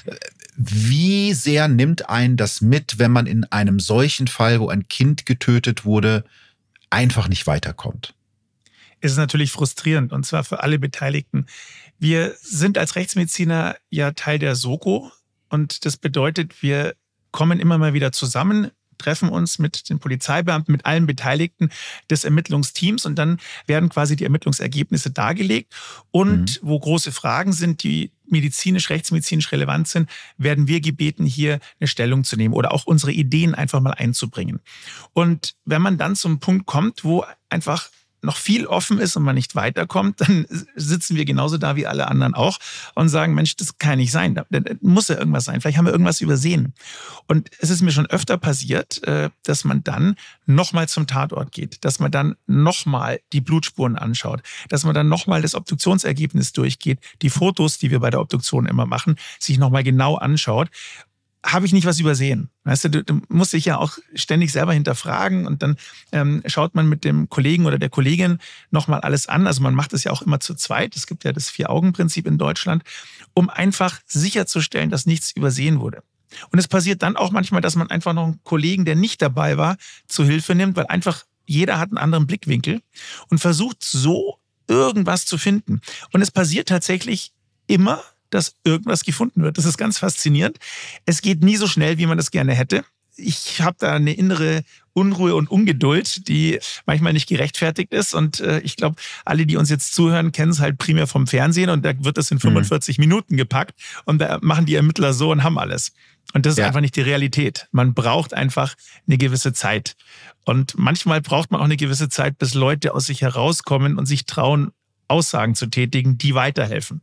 Speaker 1: Wie sehr nimmt einen das mit, wenn man in einem solchen Fall, wo ein Kind getötet wurde, einfach nicht weiterkommt?
Speaker 3: Es ist natürlich frustrierend, und zwar für alle Beteiligten. Wir sind als Rechtsmediziner ja Teil der Soko, und das bedeutet, wir kommen immer mal wieder zusammen, treffen uns mit den Polizeibeamten, mit allen Beteiligten des Ermittlungsteams, und dann werden quasi die Ermittlungsergebnisse dargelegt. Und mhm. wo große Fragen sind, die medizinisch, rechtsmedizinisch relevant sind, werden wir gebeten, hier eine Stellung zu nehmen oder auch unsere Ideen einfach mal einzubringen. Und wenn man dann zum Punkt kommt, wo einfach noch viel offen ist und man nicht weiterkommt, dann sitzen wir genauso da wie alle anderen auch und sagen, Mensch, das kann nicht sein, da muss ja irgendwas sein, vielleicht haben wir irgendwas übersehen. Und es ist mir schon öfter passiert, dass man dann nochmal zum Tatort geht, dass man dann nochmal die Blutspuren anschaut, dass man dann nochmal das Obduktionsergebnis durchgeht, die Fotos, die wir bei der Obduktion immer machen, sich nochmal genau anschaut. Habe ich nicht was übersehen? Weißt du, du, du musst dich ja auch ständig selber hinterfragen, und dann ähm, schaut man mit dem Kollegen oder der Kollegin nochmal alles an. Also man macht es ja auch immer zu zweit. Es gibt ja das Vier-Augen-Prinzip in Deutschland, um einfach sicherzustellen, dass nichts übersehen wurde. Und es passiert dann auch manchmal, dass man einfach noch einen Kollegen, der nicht dabei war, zu Hilfe nimmt, weil einfach jeder hat einen anderen Blickwinkel und versucht so irgendwas zu finden. Und es passiert tatsächlich immer, dass irgendwas gefunden wird. Das ist ganz faszinierend. Es geht nie so schnell, wie man das gerne hätte. ich habe da eine innere Unruhe und Ungeduld, die manchmal nicht gerechtfertigt ist. Und äh, ich glaube, alle, die uns jetzt zuhören, kennen es halt primär vom Fernsehen und da wird das in fünfundvierzig mhm. Minuten gepackt und da machen die Ermittler so und haben alles. Und das ist ja. einfach nicht die Realität. Man braucht einfach eine gewisse Zeit. Und manchmal braucht man auch eine gewisse Zeit, bis Leute aus sich herauskommen und sich trauen, Aussagen zu tätigen, die weiterhelfen.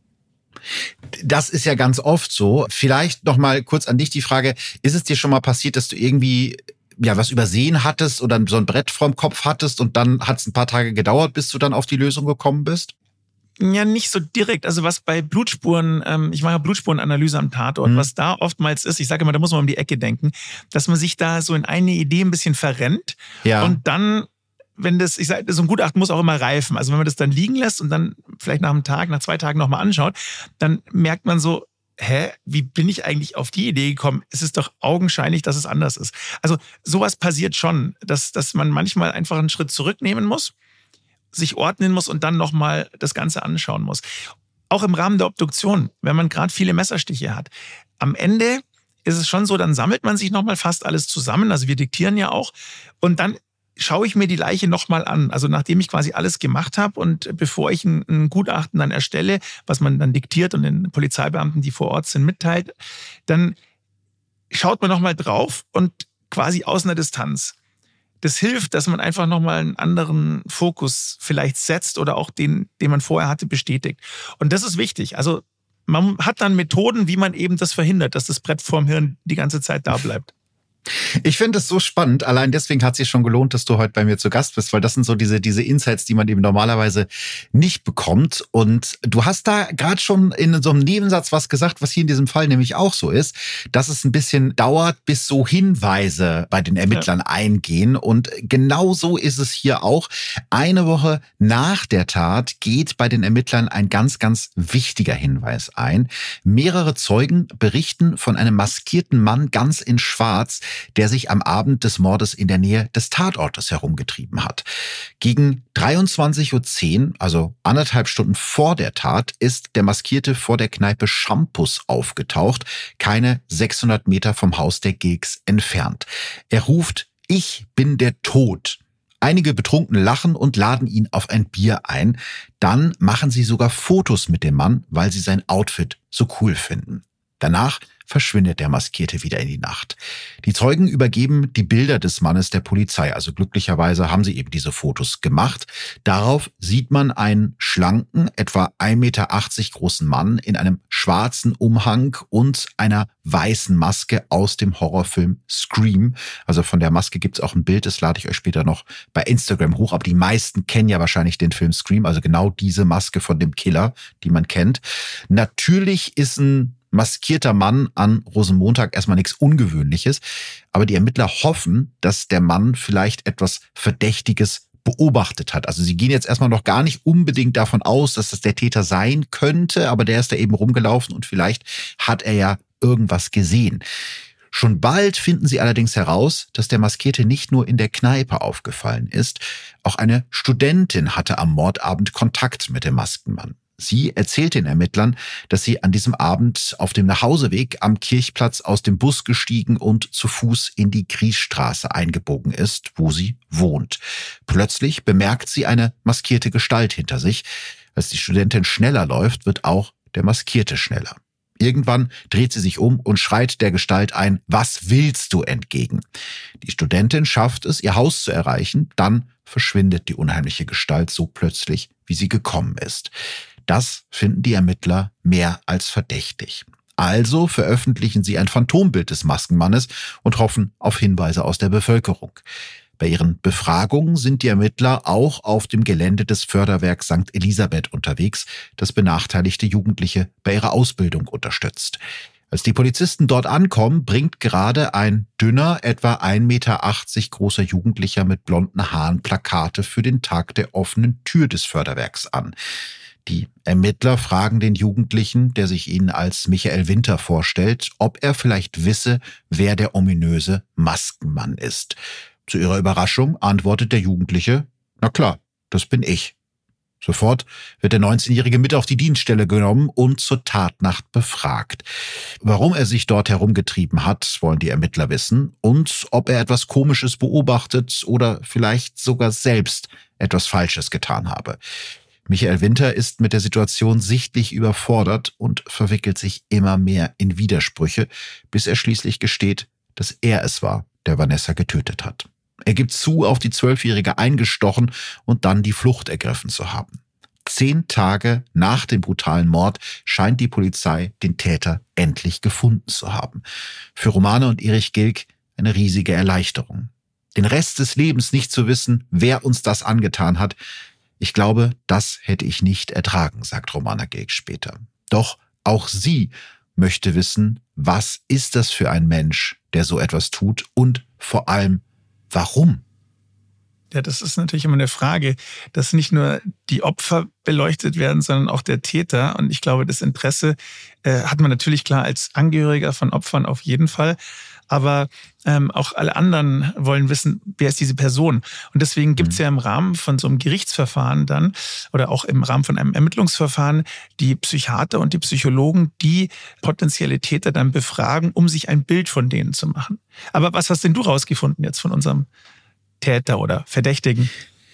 Speaker 1: Das ist ja ganz oft so. Vielleicht noch mal kurz an dich die Frage, ist es dir schon mal passiert, dass du irgendwie ja was übersehen hattest oder so ein Brett vorm Kopf hattest und dann hat es ein paar Tage gedauert, bis du dann auf die Lösung gekommen bist?
Speaker 3: Ja, nicht so direkt. Also was bei Blutspuren, ähm, ich mache ja Blutspurenanalyse am Tatort, mhm. was da oftmals ist, ich sage immer, da muss man um die Ecke denken, dass man sich da so in eine Idee ein bisschen verrennt ja. und dann, wenn das, ich sage, so ein Gutachten muss auch immer reifen. Also wenn man das dann liegen lässt und dann vielleicht nach einem Tag, nach zwei Tagen nochmal anschaut, dann merkt man so, hä, wie bin ich eigentlich auf die Idee gekommen? Es ist doch augenscheinlich, dass es anders ist. Also sowas passiert schon, dass, dass man manchmal einfach einen Schritt zurücknehmen muss, sich ordnen muss und dann nochmal das Ganze anschauen muss. Auch im Rahmen der Obduktion, wenn man gerade viele Messerstiche hat. Am Ende ist es schon so, dann sammelt man sich nochmal fast alles zusammen. Also wir diktieren ja auch. Und dann schaue ich mir die Leiche nochmal an. Also nachdem ich quasi alles gemacht habe und bevor ich ein, ein Gutachten dann erstelle, was man dann diktiert und den Polizeibeamten, die vor Ort sind, mitteilt, dann schaut man nochmal drauf und quasi aus einer Distanz. Das hilft, dass man einfach nochmal einen anderen Fokus vielleicht setzt oder auch den, den man vorher hatte, bestätigt. Und das ist wichtig. Also man hat dann Methoden, wie man eben das verhindert, dass das Brett vorm Hirn die ganze Zeit da bleibt.
Speaker 1: Ich finde es so spannend. Allein deswegen hat es sich schon gelohnt, dass du heute bei mir zu Gast bist, weil das sind so diese diese Insights, die man eben normalerweise nicht bekommt. Und du hast da gerade schon in so einem Nebensatz was gesagt, was hier in diesem Fall nämlich auch so ist, dass es ein bisschen dauert, bis so Hinweise bei den Ermittlern ja. eingehen. Und genau so ist es hier auch. Eine Woche nach der Tat geht bei den Ermittlern ein ganz, ganz wichtiger Hinweis ein. Mehrere Zeugen berichten von einem maskierten Mann ganz in Schwarz, der sich am Abend des Mordes in der Nähe des Tatortes herumgetrieben hat. Gegen dreiundzwanzig Uhr zehn, also anderthalb Stunden vor der Tat, ist der Maskierte vor der Kneipe Shampoos aufgetaucht, keine sechshundert Meter vom Haus der Gilks entfernt. Er ruft, ich bin der Tod. Einige Betrunkene lachen und laden ihn auf ein Bier ein. Dann machen sie sogar Fotos mit dem Mann, weil sie sein Outfit so cool finden. Danach verschwindet der Maskierte wieder in die Nacht. Die Zeugen übergeben die Bilder des Mannes der Polizei. Also glücklicherweise haben sie eben diese Fotos gemacht. Darauf sieht man einen schlanken, etwa ein Meter achtzig großen Mann in einem schwarzen Umhang und einer weißen Maske aus dem Horrorfilm Scream. Also von der Maske gibt es auch ein Bild, das lade ich euch später noch bei Instagram hoch. Aber die meisten kennen ja wahrscheinlich den Film Scream, also genau diese Maske von dem Killer, die man kennt. Natürlich ist ein maskierter Mann an Rosenmontag erstmal nichts Ungewöhnliches, aber die Ermittler hoffen, dass der Mann vielleicht etwas Verdächtiges beobachtet hat. Also sie gehen jetzt erstmal noch gar nicht unbedingt davon aus, dass das der Täter sein könnte, aber der ist da eben rumgelaufen und vielleicht hat er ja irgendwas gesehen. Schon bald finden sie allerdings heraus, dass der Maskierte nicht nur in der Kneipe aufgefallen ist, auch eine Studentin hatte am Mordabend Kontakt mit dem Maskenmann. Sie erzählt den Ermittlern, dass sie an diesem Abend auf dem Nachhauseweg am Kirchplatz aus dem Bus gestiegen und zu Fuß in die Griesstraße eingebogen ist, wo sie wohnt. Plötzlich bemerkt sie eine maskierte Gestalt hinter sich. Als die Studentin schneller läuft, wird auch der Maskierte schneller. Irgendwann dreht sie sich um und schreit der Gestalt ein, was willst du, entgegen. Die Studentin schafft es, ihr Haus zu erreichen, dann verschwindet die unheimliche Gestalt so plötzlich, wie sie gekommen ist. Das finden die Ermittler mehr als verdächtig. Also veröffentlichen sie ein Phantombild des Maskenmannes und hoffen auf Hinweise aus der Bevölkerung. Bei ihren Befragungen sind die Ermittler auch auf dem Gelände des Förderwerks Sankt Elisabeth unterwegs, das benachteiligte Jugendliche bei ihrer Ausbildung unterstützt. Als die Polizisten dort ankommen, bringt gerade ein dünner, etwa ein Meter achtzig großer Jugendlicher mit blonden Haaren Plakate für den Tag der offenen Tür des Förderwerks an. Die Ermittler fragen den Jugendlichen, der sich ihnen als Michael Winter vorstellt, ob er vielleicht wisse, wer der ominöse Maskenmann ist. Zu ihrer Überraschung antwortet der Jugendliche, na klar, das bin ich. Sofort wird der neunzehnjährige mit auf die Dienststelle genommen und zur Tatnacht befragt. Warum er sich dort herumgetrieben hat, wollen die Ermittler wissen, und ob er etwas Komisches beobachtet oder vielleicht sogar selbst etwas Falsches getan habe. Michael Winter ist mit der Situation sichtlich überfordert und verwickelt sich immer mehr in Widersprüche, bis er schließlich gesteht, dass er es war, der Vanessa getötet hat. Er gibt zu, auf die Zwölfjährige eingestochen und dann die Flucht ergriffen zu haben. Zehn Tage nach dem brutalen Mord scheint die Polizei den Täter endlich gefunden zu haben. Für Romane und Erich Gilg eine riesige Erleichterung. Den Rest des Lebens nicht zu wissen, wer uns das angetan hat, ich glaube, das hätte ich nicht ertragen, sagt Romana Gilg später. Doch auch sie möchte wissen, was ist das für ein Mensch, der so etwas tut, und vor allem, warum?
Speaker 3: Ja, das ist natürlich immer eine Frage, dass nicht nur die Opfer beleuchtet werden, sondern auch der Täter. Und ich glaube, das Interesse äh, hat man natürlich klar als Angehöriger von Opfern auf jeden Fall. Aber ähm, auch alle anderen wollen wissen, wer ist diese Person. Und deswegen gibt es ja im Rahmen von so einem Gerichtsverfahren dann oder auch im Rahmen von einem Ermittlungsverfahren die Psychiater und die Psychologen, die potenzielle Täter dann befragen, um sich ein Bild von denen zu machen. Aber was hast denn du rausgefunden jetzt von unserem Täter oder Verdächtigen?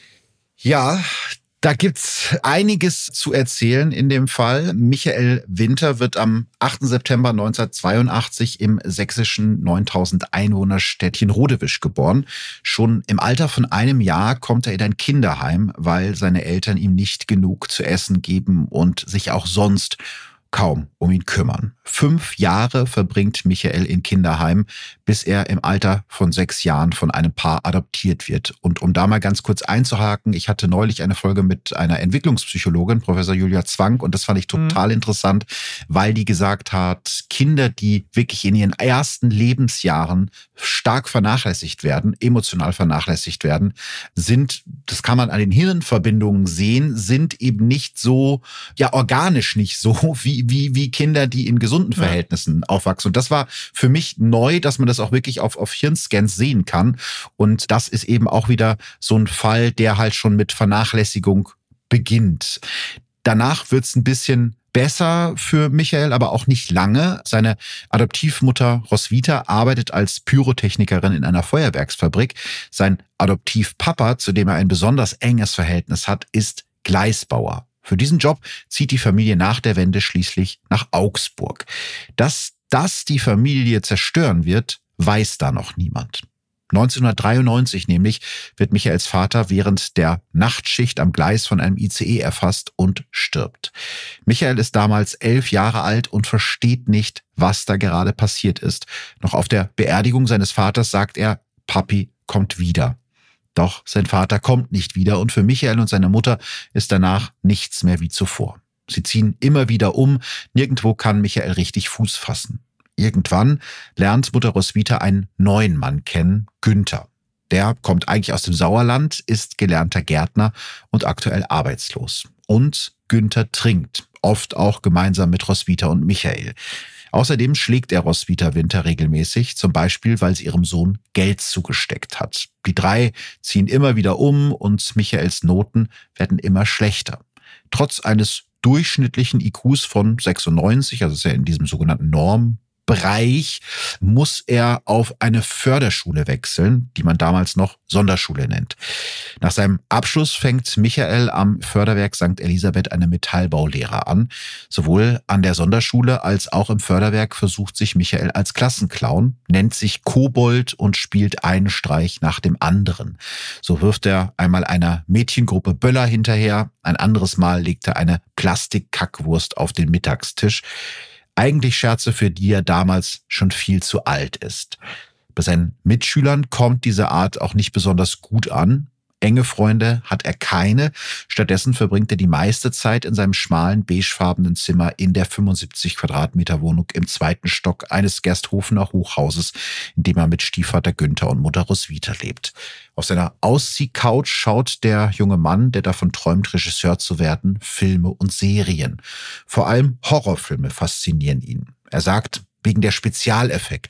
Speaker 1: Ja, da gibt's einiges zu erzählen in dem Fall. Michael Winter wird am achten September neunzehnhundertzweiundachtzig im sächsischen neuntausend Einwohnerstädtchen Rodewisch geboren. Schon im Alter von einem Jahr kommt er in ein Kinderheim, weil seine Eltern ihm nicht genug zu essen geben und sich auch sonst kaum um ihn kümmern. Fünf Jahre verbringt Michael in Kinderheim, bis er im Alter von sechs Jahren von einem Paar adoptiert wird. Und um da mal ganz kurz einzuhaken, ich hatte neulich eine Folge mit einer Entwicklungspsychologin, Professor Julia Zwang, und das fand ich total mhm. interessant, weil die gesagt hat, Kinder, die wirklich in ihren ersten Lebensjahren stark vernachlässigt werden, emotional vernachlässigt werden, sind, das kann man an den Hirnverbindungen sehen, sind eben nicht so, ja organisch nicht so, wie Wie, wie Kinder, die in gesunden Verhältnissen ja. aufwachsen. Und das war für mich neu, dass man das auch wirklich auf, auf Hirnscans sehen kann. Und das ist eben auch wieder so ein Fall, der halt schon mit Vernachlässigung beginnt. Danach wird's ein bisschen besser für Michael, aber auch nicht lange. Seine Adoptivmutter Roswitha arbeitet als Pyrotechnikerin in einer Feuerwerksfabrik. Sein Adoptivpapa, zu dem er ein besonders enges Verhältnis hat, ist Gleisbauer. Für diesen Job zieht die Familie nach der Wende schließlich nach Augsburg. Dass das die Familie zerstören wird, weiß da noch niemand. neunzehnhundertdreiundneunzig nämlich wird Michaels Vater während der Nachtschicht am Gleis von einem I C E erfasst und stirbt. Michael ist damals elf Jahre alt und versteht nicht, was da gerade passiert ist. Noch auf der Beerdigung seines Vaters sagt er, Papi kommt wieder. Doch sein Vater kommt nicht wieder und für Michael und seine Mutter ist danach nichts mehr wie zuvor. Sie ziehen immer wieder um, nirgendwo kann Michael richtig Fuß fassen. Irgendwann lernt Mutter Roswitha einen neuen Mann kennen, Günther. Der kommt eigentlich aus dem Sauerland, ist gelernter Gärtner und aktuell arbeitslos. Und Günther trinkt, oft auch gemeinsam mit Roswitha und Michael. Außerdem schlägt er Roswitha Winter regelmäßig, zum Beispiel, weil sie ihrem Sohn Geld zugesteckt hat. Die drei ziehen immer wieder um und Michaels Noten werden immer schlechter. Trotz eines durchschnittlichen I Qs von sechsundneunzig, also ist er in diesem sogenannten Normbereich, muss er auf eine Förderschule wechseln, die man damals noch Sonderschule nennt. Nach seinem Abschluss fängt Michael am Förderwerk Sankt Elisabeth eine Metallbaulehre an. Sowohl an der Sonderschule als auch im Förderwerk versucht sich Michael als Klassenclown, nennt sich Kobold und spielt einen Streich nach dem anderen. So wirft er einmal einer Mädchengruppe Böller hinterher, ein anderes Mal legt er eine Plastikkackwurst auf den Mittagstisch. Eigentlich Scherze, für die er damals schon viel zu alt ist. Bei seinen Mitschülern kommt diese Art auch nicht besonders gut an. Enge Freunde hat er keine. Stattdessen verbringt er die meiste Zeit in seinem schmalen, beigefarbenen Zimmer in der fünfundsiebzig Quadratmeter Wohnung im zweiten Stock eines Gersthofener Hochhauses, in dem er mit Stiefvater Günther und Mutter Roswitha lebt. Auf seiner Ausziehcouch schaut der junge Mann, der davon träumt, Regisseur zu werden, Filme und Serien. Vor allem Horrorfilme faszinieren ihn. Er sagt, wegen der Spezialeffekte.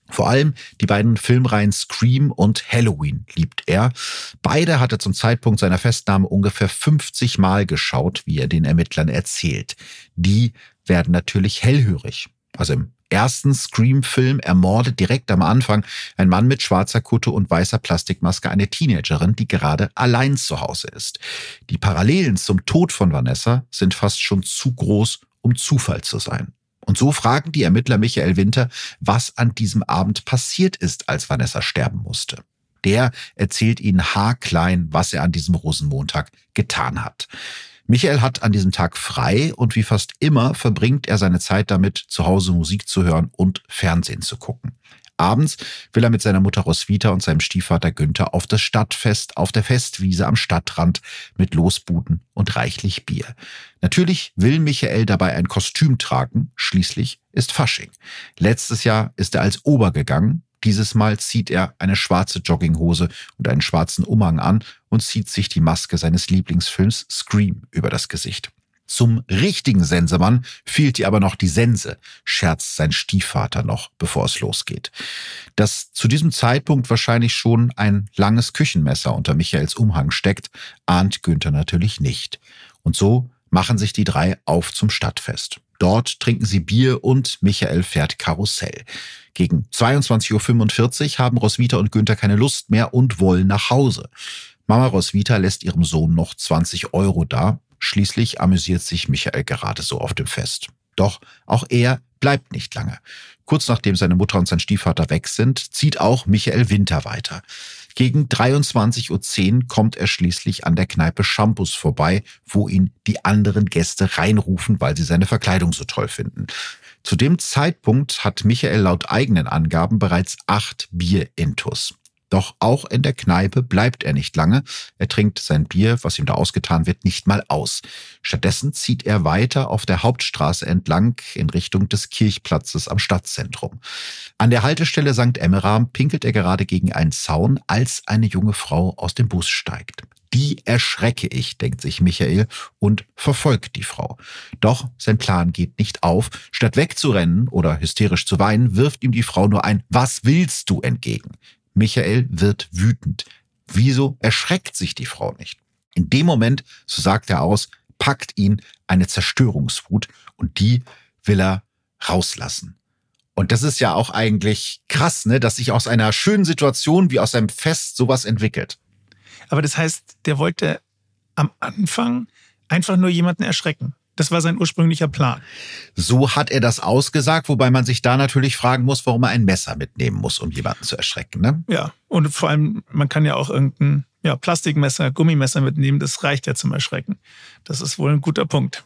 Speaker 1: Vor allem die beiden Filmreihen Scream und Halloween liebt er. Beide hat er zum Zeitpunkt seiner Festnahme ungefähr fünfzig Mal geschaut, wie er den Ermittlern erzählt. Die werden natürlich hellhörig. Also im ersten Scream-Film ermordet direkt am Anfang ein Mann mit schwarzer Kutte und weißer Plastikmaske eine Teenagerin, die gerade allein zu Hause ist. Die Parallelen zum Tod von Vanessa sind fast schon zu groß, um Zufall zu sein. Und so fragen die Ermittler Michael Winter, was an diesem Abend passiert ist, als Vanessa sterben musste. Der erzählt ihnen haarklein, was er an diesem Rosenmontag getan hat. Michael hat an diesem Tag frei und wie fast immer verbringt er seine Zeit damit, zu Hause Musik zu hören und Fernsehen zu gucken. Abends will er mit seiner Mutter Roswitha und seinem Stiefvater Günther auf das Stadtfest auf der Festwiese am Stadtrand mit Losbuden und reichlich Bier. Natürlich will Michael dabei ein Kostüm tragen, schließlich ist Fasching. Letztes Jahr ist er als Ober gegangen. Dieses Mal zieht er eine schwarze Jogginghose und einen schwarzen Umhang an und zieht sich die Maske seines Lieblingsfilms Scream über das Gesicht. Zum richtigen Sensemann fehlt ihr aber noch die Sense, scherzt sein Stiefvater noch, bevor es losgeht. Dass zu diesem Zeitpunkt wahrscheinlich schon ein langes Küchenmesser unter Michaels Umhang steckt, ahnt Günther natürlich nicht. Und so machen sich die drei auf zum Stadtfest. Dort trinken sie Bier und Michael fährt Karussell. Gegen zweiundzwanzig Uhr fünfundvierzig haben Roswitha und Günther keine Lust mehr und wollen nach Hause. Mama Roswitha lässt ihrem Sohn noch zwanzig Euro da. Schließlich amüsiert sich Michael gerade so auf dem Fest. Doch auch er bleibt nicht lange. Kurz nachdem seine Mutter und sein Stiefvater weg sind, zieht auch Michael Winter weiter. Gegen dreiundzwanzig Uhr zehn kommt er schließlich an der Kneipe Shampoos vorbei, wo ihn die anderen Gäste reinrufen, weil sie seine Verkleidung so toll finden. Zu dem Zeitpunkt hat Michael laut eigenen Angaben bereits acht Bier-Intus. Doch auch in der Kneipe bleibt er nicht lange. Er trinkt sein Bier, was ihm da ausgetan wird, nicht mal aus. Stattdessen zieht er weiter auf der Hauptstraße entlang in Richtung des Kirchplatzes am Stadtzentrum. An der Haltestelle Sankt Emmeram pinkelt er gerade gegen einen Zaun, als eine junge Frau aus dem Bus steigt. Die erschrecke ich, denkt sich Michael und verfolgt die Frau. Doch sein Plan geht nicht auf. Statt wegzurennen oder hysterisch zu weinen, wirft ihm die Frau nur ein „Was willst du?" entgegen. Michael wird wütend. Wieso erschreckt sich die Frau nicht? In dem Moment, so sagt er aus, packt ihn eine Zerstörungswut und die will er rauslassen. Und das ist ja auch eigentlich krass, ne, dass sich aus einer schönen Situation wie aus einem Fest sowas entwickelt.
Speaker 3: Aber das heißt, der wollte am Anfang einfach nur jemanden erschrecken. Das war sein ursprünglicher Plan.
Speaker 1: So hat er das ausgesagt, wobei man sich da natürlich fragen muss, warum er ein Messer mitnehmen muss, um jemanden zu erschrecken. Ne?
Speaker 3: Ja, und vor allem, man kann ja auch irgendein ja, Plastikmesser, Gummimesser mitnehmen, das reicht ja zum Erschrecken. Das ist wohl ein guter Punkt.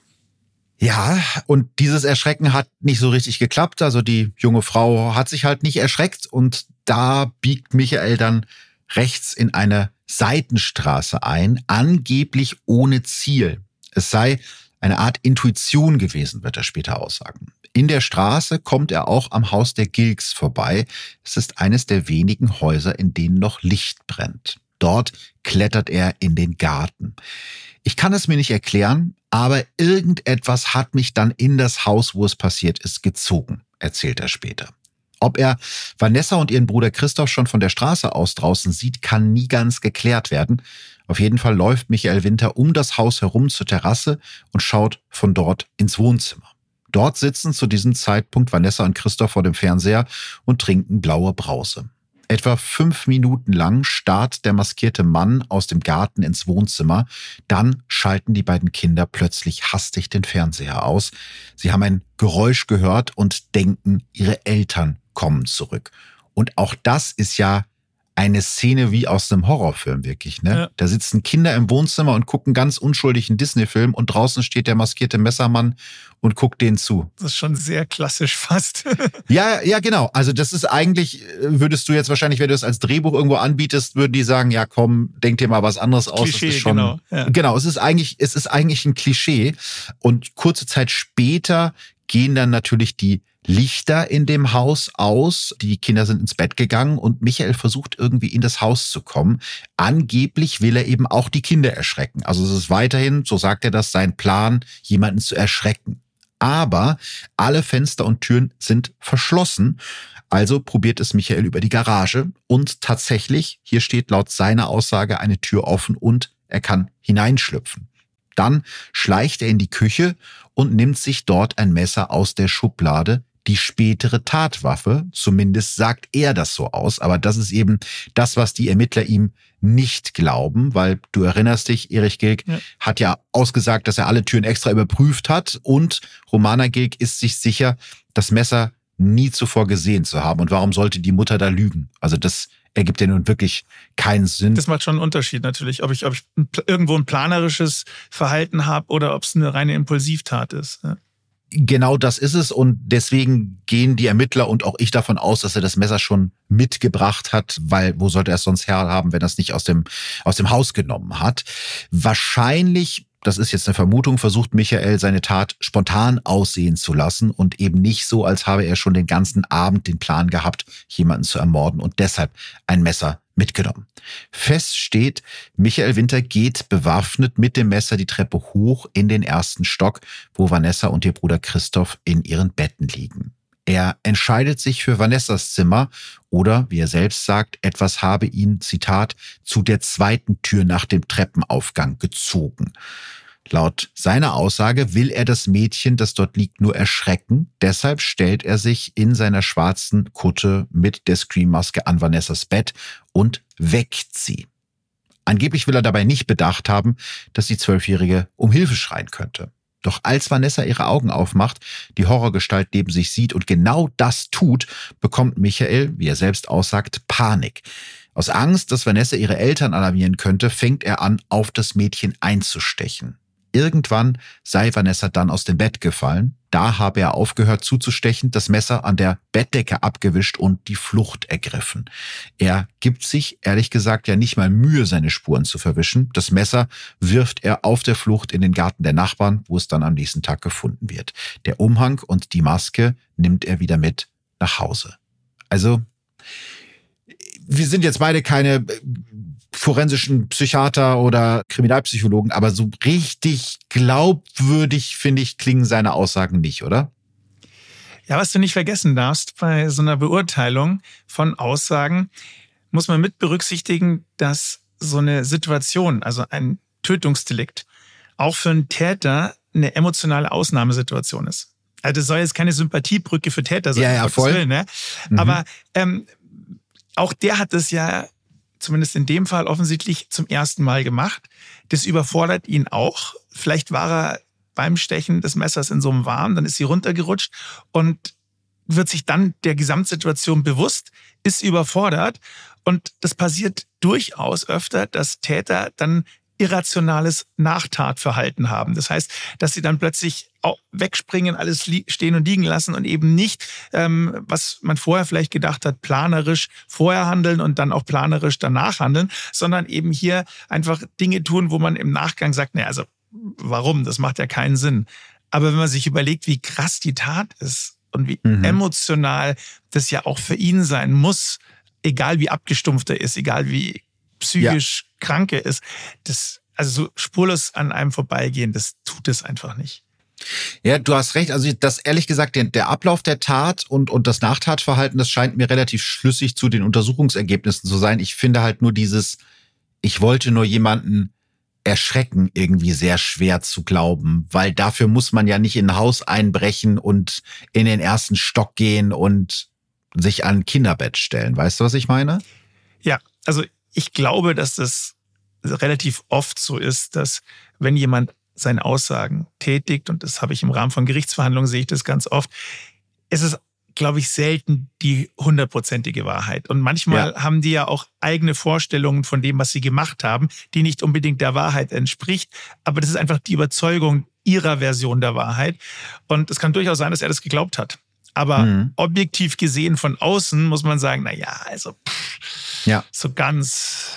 Speaker 1: Ja, und dieses Erschrecken hat nicht so richtig geklappt. Also die junge Frau hat sich halt nicht erschreckt und da biegt Michael dann rechts in eine Seitenstraße ein, angeblich ohne Ziel. Es sei eine Art Intuition gewesen, wird er später aussagen. In der Straße kommt er auch am Haus der Gilks vorbei. Es ist eines der wenigen Häuser, in denen noch Licht brennt. Dort klettert er in den Garten. Ich kann es mir nicht erklären, aber irgendetwas hat mich dann in das Haus, wo es passiert ist, gezogen, erzählt er später. Ob er Vanessa und ihren Bruder Christoph schon von der Straße aus draußen sieht, kann nie ganz geklärt werden. Auf jeden Fall läuft Michael Winter um das Haus herum zur Terrasse und schaut von dort ins Wohnzimmer. Dort sitzen zu diesem Zeitpunkt Vanessa und Christoph vor dem Fernseher und trinken blaue Brause. Etwa fünf Minuten lang starrt der maskierte Mann aus dem Garten ins Wohnzimmer. Dann schalten die beiden Kinder plötzlich hastig den Fernseher aus. Sie haben ein Geräusch gehört und denken, ihre Eltern kommen zurück. Und auch das ist ja eine Szene wie aus einem Horrorfilm wirklich, ne? Ja. Da sitzen Kinder im Wohnzimmer und gucken ganz unschuldig einen Disney-Film und draußen steht der maskierte Messermann und guckt denen zu.
Speaker 3: Das ist schon sehr klassisch fast.
Speaker 1: Ja, ja, genau. Also das ist eigentlich, würdest du jetzt wahrscheinlich, wenn du es als Drehbuch irgendwo anbietest, würden die sagen, ja komm, denk dir mal was anderes aus.
Speaker 3: Klischee,
Speaker 1: das ist schon,
Speaker 3: genau. Ja.
Speaker 1: Genau, es ist eigentlich, es ist eigentlich ein Klischee. Und kurze Zeit später gehen dann natürlich die Lichter in dem Haus aus. Die Kinder sind ins Bett gegangen und Michael versucht irgendwie in das Haus zu kommen. Angeblich will er eben auch die Kinder erschrecken. Also es ist weiterhin, so sagt er das, sein Plan, jemanden zu erschrecken. Aber alle Fenster und Türen sind verschlossen. Also probiert es Michael über die Garage und tatsächlich, hier steht laut seiner Aussage eine Tür offen und er kann hineinschlüpfen. Dann schleicht er in die Küche und nimmt sich dort ein Messer aus der Schublade, die spätere Tatwaffe, zumindest sagt er das so aus, aber das ist eben das, was die Ermittler ihm nicht glauben, weil du erinnerst dich, Erich Gilg ja. hat ja ausgesagt, dass er alle Türen extra überprüft hat und Romana Gilg ist sich sicher, das Messer nie zuvor gesehen zu haben. Und warum sollte die Mutter da lügen? Also das ergibt ja nun wirklich keinen Sinn.
Speaker 3: Das macht schon einen Unterschied natürlich, ob ich, ob ich irgendwo ein planerisches Verhalten habe oder ob es eine reine Impulsivtat ist. Ja.
Speaker 1: Genau das ist es und deswegen gehen die Ermittler und auch ich davon aus, dass er das Messer schon mitgebracht hat, weil wo sollte er es sonst herhaben, wenn er es nicht aus dem, aus dem Haus genommen hat. Wahrscheinlich, das ist jetzt eine Vermutung, versucht Michael seine Tat spontan aussehen zu lassen und eben nicht so, als habe er schon den ganzen Abend den Plan gehabt, jemanden zu ermorden und deshalb ein Messer mitgenommen. Fest steht, Michael Winter geht bewaffnet mit dem Messer die Treppe hoch in den ersten Stock, wo Vanessa und ihr Bruder Christoph in ihren Betten liegen. Er entscheidet sich für Vanessas Zimmer oder, wie er selbst sagt, etwas habe ihn, Zitat, zu der zweiten Tür nach dem Treppenaufgang gezogen. Laut seiner Aussage will er das Mädchen, das dort liegt, nur erschrecken. Deshalb stellt er sich in seiner schwarzen Kutte mit der Scream-Maske an Vanessas Bett und weckt sie. Angeblich will er dabei nicht bedacht haben, dass die Zwölfjährige um Hilfe schreien könnte. Doch als Vanessa ihre Augen aufmacht, die Horrorgestalt neben sich sieht und genau das tut, bekommt Michael, wie er selbst aussagt, Panik. Aus Angst, dass Vanessa ihre Eltern alarmieren könnte, fängt er an, auf das Mädchen einzustechen. Irgendwann sei Vanessa dann aus dem Bett gefallen. Da habe er aufgehört zuzustechen, das Messer an der Bettdecke abgewischt und die Flucht ergriffen. Er gibt sich, ehrlich gesagt, ja nicht mal Mühe, seine Spuren zu verwischen. Das Messer wirft er auf der Flucht in den Garten der Nachbarn, wo es dann am nächsten Tag gefunden wird. Der Umhang und die Maske nimmt er wieder mit nach Hause. Also, wir sind jetzt beide keine forensischen Psychiater oder Kriminalpsychologen, aber so richtig glaubwürdig, finde ich, klingen seine Aussagen nicht, oder?
Speaker 3: Ja, was du nicht vergessen darfst bei so einer Beurteilung von Aussagen, muss man mit berücksichtigen, dass so eine Situation, also ein Tötungsdelikt, auch für einen Täter eine emotionale Ausnahmesituation ist. Also das soll jetzt keine Sympathiebrücke für Täter sein.
Speaker 1: Ja, ja, voll.
Speaker 3: Willen, ne? Mhm. Aber ähm, auch der hat es ja zumindest in dem Fall offensichtlich zum ersten Mal gemacht. Das überfordert ihn auch. Vielleicht war er beim Stechen des Messers in so einem Warm, dann ist sie runtergerutscht und wird sich dann der Gesamtsituation bewusst, ist überfordert. Und das passiert durchaus öfter, dass Täter dann irrationales Nachtatverhalten haben. Das heißt, dass sie dann plötzlich auch wegspringen, alles stehen und liegen lassen und eben nicht, ähm, was man vorher vielleicht gedacht hat, planerisch vorher handeln und dann auch planerisch danach handeln, sondern eben hier einfach Dinge tun, wo man im Nachgang sagt, naja, also warum? Das macht ja keinen Sinn. Aber wenn man sich überlegt, wie krass die Tat ist und wie mhm. emotional das ja auch für ihn sein muss, egal wie abgestumpft er ist, egal wie psychisch ja. krank er ist, das, also so spurlos an einem vorbeigehen, das tut es einfach nicht.
Speaker 1: Ja, du hast recht. Also das ehrlich gesagt, der, der Ablauf der Tat und, und das Nachtatverhalten, das scheint mir relativ schlüssig zu den Untersuchungsergebnissen zu sein. Ich finde halt nur dieses, ich wollte nur jemanden erschrecken, irgendwie sehr schwer zu glauben, weil dafür muss man ja nicht in ein Haus einbrechen und in den ersten Stock gehen und sich an ein Kinderbett stellen. Weißt du, was ich meine?
Speaker 3: Ja, also ich glaube, dass das relativ oft so ist, dass wenn jemand seine Aussagen tätigt, und das habe ich im Rahmen von Gerichtsverhandlungen, sehe ich das ganz oft, es ist, glaube ich, selten die hundertprozentige Wahrheit. Und manchmal ja. haben die ja auch eigene Vorstellungen von dem, was sie gemacht haben, die nicht unbedingt der Wahrheit entspricht. Aber das ist einfach die Überzeugung ihrer Version der Wahrheit. Und es kann durchaus sein, dass er das geglaubt hat. Aber mhm. objektiv gesehen von außen muss man sagen, na ja, also pff, ja. so ganz...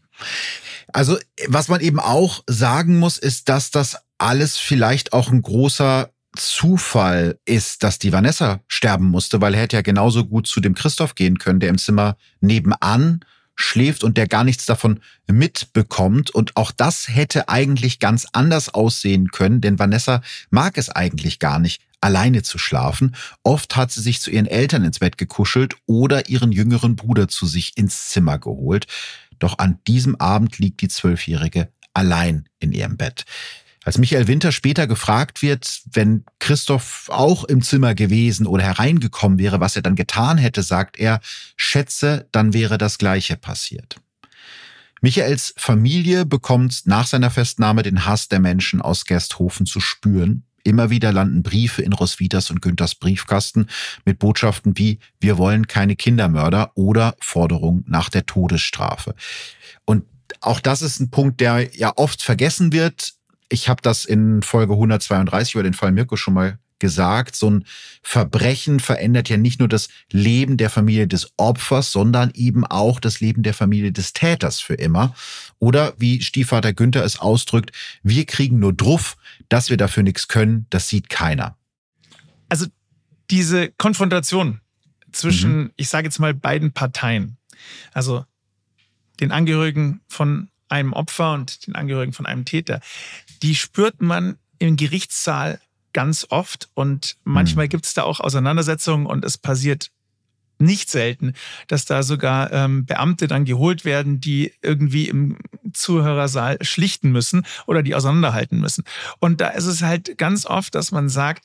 Speaker 1: Also was man eben auch sagen muss, ist, dass das alles vielleicht auch ein großer Zufall ist, dass die Vanessa sterben musste, weil er hätte ja genauso gut zu dem Christoph gehen können, der im Zimmer nebenan schläft und der gar nichts davon mitbekommt. Und auch das hätte eigentlich ganz anders aussehen können, denn Vanessa mag es eigentlich gar nicht, alleine zu schlafen. Oft hat sie sich zu ihren Eltern ins Bett gekuschelt oder ihren jüngeren Bruder zu sich ins Zimmer geholt. Doch an diesem Abend liegt die Zwölfjährige allein in ihrem Bett. Als Michael Winter später gefragt wird, wenn Christoph auch im Zimmer gewesen oder hereingekommen wäre, was er dann getan hätte, sagt er, schätze, dann wäre das Gleiche passiert. Michaels Familie bekommt nach seiner Festnahme den Hass der Menschen aus Gersthofen zu spüren. Immer wieder landen Briefe in Roswithas und Günthers Briefkasten mit Botschaften wie „Wir wollen keine Kindermörder" oder Forderung nach der Todesstrafe. Und auch das ist ein Punkt, der ja oft vergessen wird. Ich habe das in Folge hundertzweiunddreißig über den Fall Mirko schon mal gesagt. So ein Verbrechen verändert ja nicht nur das Leben der Familie des Opfers, sondern eben auch das Leben der Familie des Täters für immer. Oder wie Stiefvater Günther es ausdrückt, wir kriegen nur Druff, dass wir dafür nichts können, das sieht keiner.
Speaker 3: Also diese Konfrontation zwischen,
Speaker 1: Mhm.
Speaker 3: ich sage jetzt mal, beiden Parteien, also den Angehörigen von einem Opfer und den Angehörigen von einem Täter, die spürt man im Gerichtssaal ganz oft und manchmal gibt es da auch Auseinandersetzungen und es passiert nicht selten, dass da sogar ähm, Beamte dann geholt werden, die irgendwie im Zuhörersaal schlichten müssen oder die auseinanderhalten müssen. Und da ist es halt ganz oft, dass man sagt,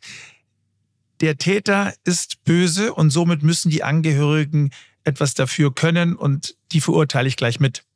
Speaker 3: der Täter ist böse und somit müssen die Angehörigen etwas dafür können und die verurteile ich gleich mit.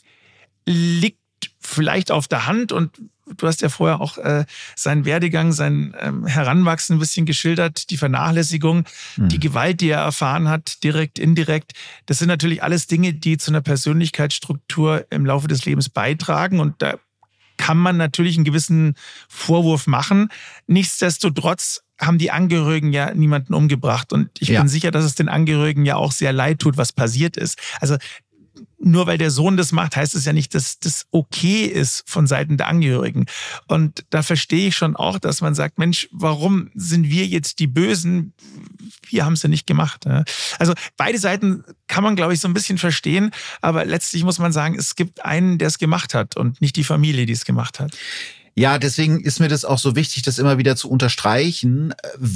Speaker 3: Liegt vielleicht auf der Hand und du hast ja vorher auch äh, seinen Werdegang, sein ähm, Heranwachsen ein bisschen geschildert, die Vernachlässigung, mhm. die Gewalt, die er erfahren hat, direkt, indirekt. Das sind natürlich alles Dinge, die zu einer Persönlichkeitsstruktur im Laufe des Lebens beitragen und da kann man natürlich einen gewissen Vorwurf machen. Nichtsdestotrotz haben die Angehörigen ja niemanden umgebracht und ich ja. bin sicher, dass es den Angehörigen ja auch sehr leid tut, was passiert ist. Also nur weil der Sohn das macht, heißt es ja nicht, dass das okay ist von Seiten der Angehörigen. Und da verstehe ich schon auch, dass man sagt, Mensch, warum sind wir jetzt die Bösen? Wir haben es ja nicht gemacht. Also beide Seiten kann man, glaube ich, so ein bisschen verstehen. Aber letztlich muss man sagen, es gibt einen, der es gemacht hat und nicht die Familie, die es gemacht hat.
Speaker 1: Ja, deswegen ist mir das auch so wichtig, das immer wieder zu unterstreichen,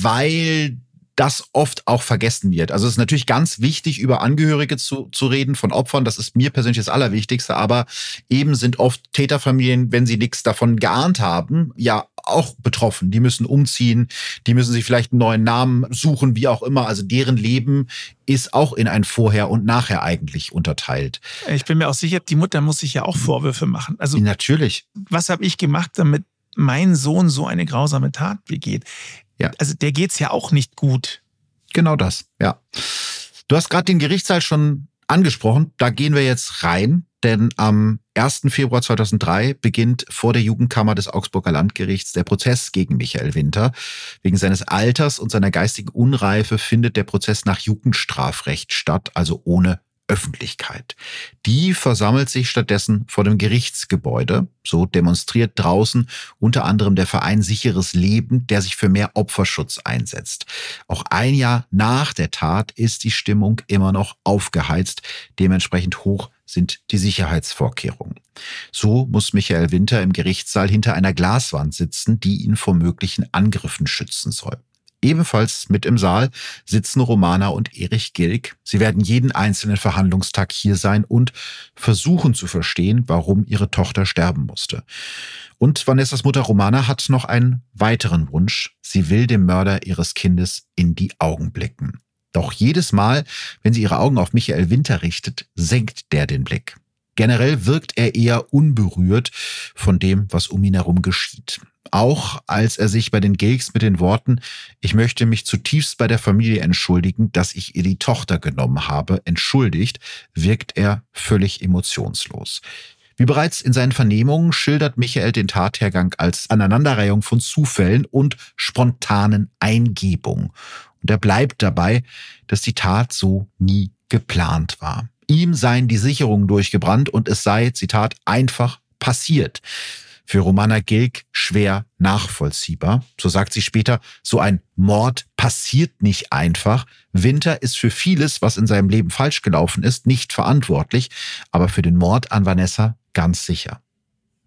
Speaker 1: weil das oft auch vergessen wird. Also es ist natürlich ganz wichtig, über Angehörige zu, zu reden von Opfern. Das ist mir persönlich das Allerwichtigste. Aber eben sind oft Täterfamilien, wenn sie nichts davon geahnt haben, ja auch betroffen. Die müssen umziehen, die müssen sich vielleicht einen neuen Namen suchen, wie auch immer. Also deren Leben ist auch in ein Vorher und Nachher eigentlich unterteilt.
Speaker 3: Ich bin mir auch sicher, die Mutter muss sich ja auch Vorwürfe machen. Also
Speaker 1: natürlich.
Speaker 3: Was habe ich gemacht, damit mein Sohn so eine grausame Tat begeht? Ja. Also der geht's ja auch nicht gut.
Speaker 1: Genau das, ja. Du hast gerade den Gerichtssaal schon angesprochen. Da gehen wir jetzt rein, denn am ersten Februar zweitausenddrei beginnt vor der Jugendkammer des Augsburger Landgerichts der Prozess gegen Michael Winter. Wegen seines Alters und seiner geistigen Unreife findet der Prozess nach Jugendstrafrecht statt, also ohne Öffentlichkeit. Die versammelt sich stattdessen vor dem Gerichtsgebäude. So demonstriert draußen unter anderem der Verein Sicheres Leben, der sich für mehr Opferschutz einsetzt. Auch ein Jahr nach der Tat ist die Stimmung immer noch aufgeheizt. Dementsprechend hoch sind die Sicherheitsvorkehrungen. So muss Michael Winter im Gerichtssaal hinter einer Glaswand sitzen, die ihn vor möglichen Angriffen schützen soll. Ebenfalls mit im Saal sitzen Romana und Erich Gilg. Sie werden jeden einzelnen Verhandlungstag hier sein und versuchen zu verstehen, warum ihre Tochter sterben musste. Und Vanessas Mutter Romana hat noch einen weiteren Wunsch. Sie will dem Mörder ihres Kindes in die Augen blicken. Doch jedes Mal, wenn sie ihre Augen auf Michael Winter richtet, senkt der den Blick. Generell wirkt er eher unberührt von dem, was um ihn herum geschieht. Auch als er sich bei den Gilgs mit den Worten „Ich möchte mich zutiefst bei der Familie entschuldigen, dass ich ihr die Tochter genommen habe" entschuldigt, wirkt er völlig emotionslos. Wie bereits in seinen Vernehmungen schildert Michael den Tathergang als Aneinanderreihung von Zufällen und spontanen Eingebungen. Und er bleibt dabei, dass die Tat so nie geplant war. Ihm seien die Sicherungen durchgebrannt und es sei, Zitat, einfach passiert. Für Romana Gilg schwer nachvollziehbar. So sagt sie später, so ein Mord passiert nicht einfach. Winter ist für vieles, was in seinem Leben falsch gelaufen ist, nicht verantwortlich, aber für den Mord an Vanessa ganz sicher.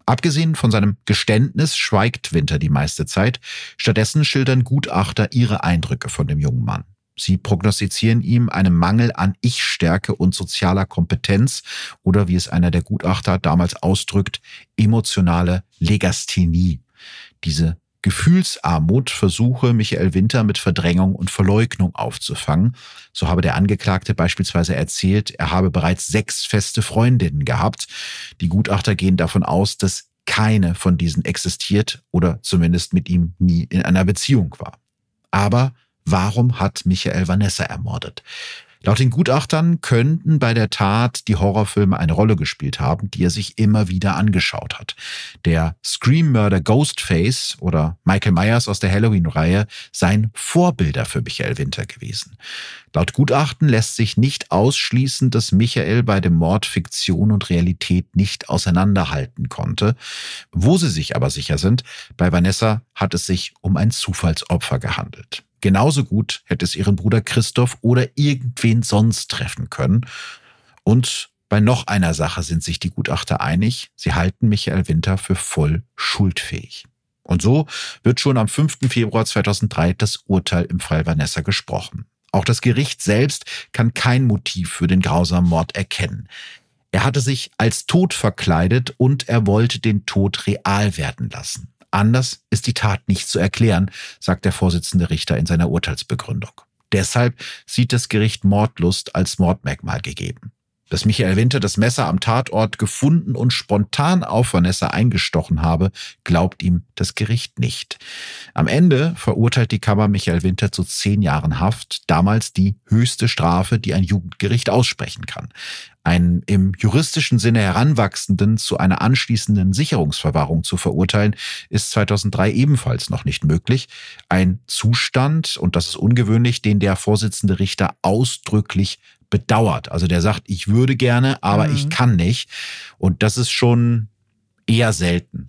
Speaker 1: Abgesehen von seinem Geständnis schweigt Winter die meiste Zeit. Stattdessen schildern Gutachter ihre Eindrücke von dem jungen Mann. Sie prognostizieren ihm einen Mangel an Ich-Stärke und sozialer Kompetenz oder, wie es einer der Gutachter damals ausdrückt, emotionale Legasthenie. Diese Gefühlsarmut versuche Michael Winter mit Verdrängung und Verleugnung aufzufangen. So habe der Angeklagte beispielsweise erzählt, er habe bereits sechs feste Freundinnen gehabt. Die Gutachter gehen davon aus, dass keine von diesen existiert oder zumindest mit ihm nie in einer Beziehung war. Aber warum hat Michael Vanessa ermordet? Laut den Gutachtern könnten bei der Tat die Horrorfilme eine Rolle gespielt haben, die er sich immer wieder angeschaut hat. Der Scream-Mörder Ghostface oder Michael Myers aus der Halloween-Reihe seien Vorbilder für Michael Winter gewesen. Laut Gutachten lässt sich nicht ausschließen, dass Michael bei dem Mord Fiktion und Realität nicht auseinanderhalten konnte. Wo sie sich aber sicher sind, bei Vanessa hat es sich um ein Zufallsopfer gehandelt. Genauso gut hätte es ihren Bruder Christoph oder irgendwen sonst treffen können. Und bei noch einer Sache sind sich die Gutachter einig. Sie halten Michael Winter für voll schuldfähig. Und so wird schon am fünften Februar zweitausenddrei das Urteil im Fall Vanessa gesprochen. Auch das Gericht selbst kann kein Motiv für den grausamen Mord erkennen. Er hatte sich als tot verkleidet und er wollte den Tod real werden lassen. Anders ist die Tat nicht zu erklären, sagt der Vorsitzende Richter in seiner Urteilsbegründung. Deshalb sieht das Gericht Mordlust als Mordmerkmal gegeben. Dass Michael Winter das Messer am Tatort gefunden und spontan auf Vanessa eingestochen habe, glaubt ihm das Gericht nicht. Am Ende verurteilt die Kammer Michael Winter zu zehn Jahren Haft, damals die höchste Strafe, die ein Jugendgericht aussprechen kann. Einen im juristischen Sinne Heranwachsenden zu einer anschließenden Sicherungsverwahrung zu verurteilen, ist zweitausenddrei ebenfalls noch nicht möglich. Ein Zustand, und das ist ungewöhnlich, den der Vorsitzende Richter ausdrücklich bedauert. Also der sagt, ich würde gerne, aber mhm. ich kann nicht. Und das ist schon eher selten.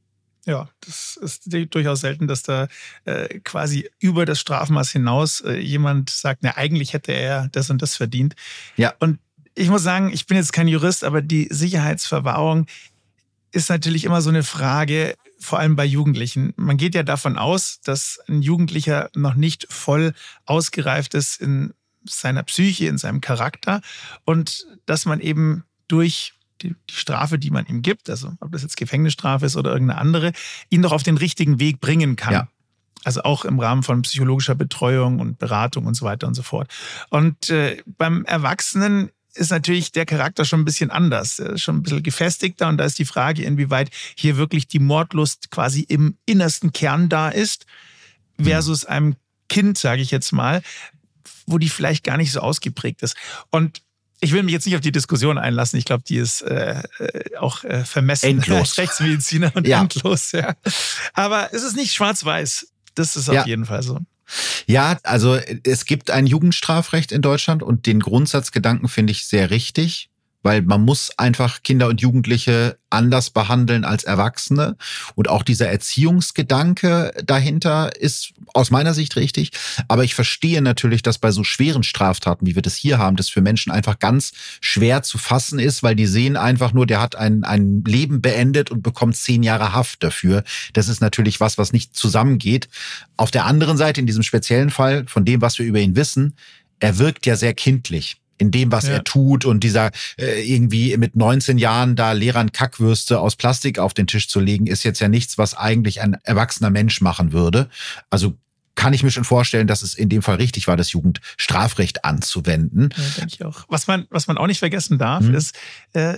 Speaker 3: Ja, das ist durchaus selten, dass da äh, quasi über das Strafmaß hinaus äh, jemand sagt, na, eigentlich hätte er das und das verdient.
Speaker 1: Ja.
Speaker 3: Und ich muss sagen, ich bin jetzt kein Jurist, aber die Sicherheitsverwahrung ist natürlich immer so eine Frage, vor allem bei Jugendlichen. Man geht ja davon aus, dass ein Jugendlicher noch nicht voll ausgereift ist in seiner Psyche, in seinem Charakter und dass man eben durch die, die Strafe, die man ihm gibt, also ob das jetzt Gefängnisstrafe ist oder irgendeine andere, ihn doch auf den richtigen Weg bringen kann.
Speaker 1: Ja.
Speaker 3: Also auch im Rahmen von psychologischer Betreuung und Beratung und so weiter und so fort. Und äh, beim Erwachsenen ist natürlich der Charakter schon ein bisschen anders, schon ein bisschen gefestigter. Und da ist die Frage, inwieweit hier wirklich die Mordlust quasi im innersten Kern da ist, versus einem Kind, sage ich jetzt mal, wo die vielleicht gar nicht so ausgeprägt ist. Und ich will mich jetzt nicht auf die Diskussion einlassen. Ich glaube, die ist äh, auch äh, vermessen.
Speaker 1: Endlos.
Speaker 3: Rechtsmediziner und
Speaker 1: ja.
Speaker 3: endlos. Ja. Aber es ist nicht schwarz-weiß. Das ist auf
Speaker 1: ja.
Speaker 3: jeden Fall so.
Speaker 1: Ja, also es gibt ein Jugendstrafrecht in Deutschland und den Grundsatzgedanken finde ich sehr richtig, weil man muss einfach Kinder und Jugendliche anders behandeln als Erwachsene. Und auch dieser Erziehungsgedanke dahinter ist aus meiner Sicht richtig. Aber ich verstehe natürlich, dass bei so schweren Straftaten, wie wir das hier haben, das für Menschen einfach ganz schwer zu fassen ist, weil die sehen einfach nur, der hat ein, ein Leben beendet und bekommt zehn Jahre Haft dafür. Das ist natürlich was, was nicht zusammengeht. Auf der anderen Seite, in diesem speziellen Fall, von dem, was wir über ihn wissen, er wirkt ja sehr kindlich in dem, was ja. er tut, und dieser äh, irgendwie mit neunzehn Jahren da Lehrern Kackwürste aus Plastik auf den Tisch zu legen, ist jetzt ja nichts, was eigentlich ein erwachsener Mensch machen würde. Also kann ich mir schon vorstellen, dass es in dem Fall richtig war, das Jugendstrafrecht anzuwenden.
Speaker 3: Ja, denke ich auch. Was man, was man auch nicht vergessen darf, hm. ist, äh,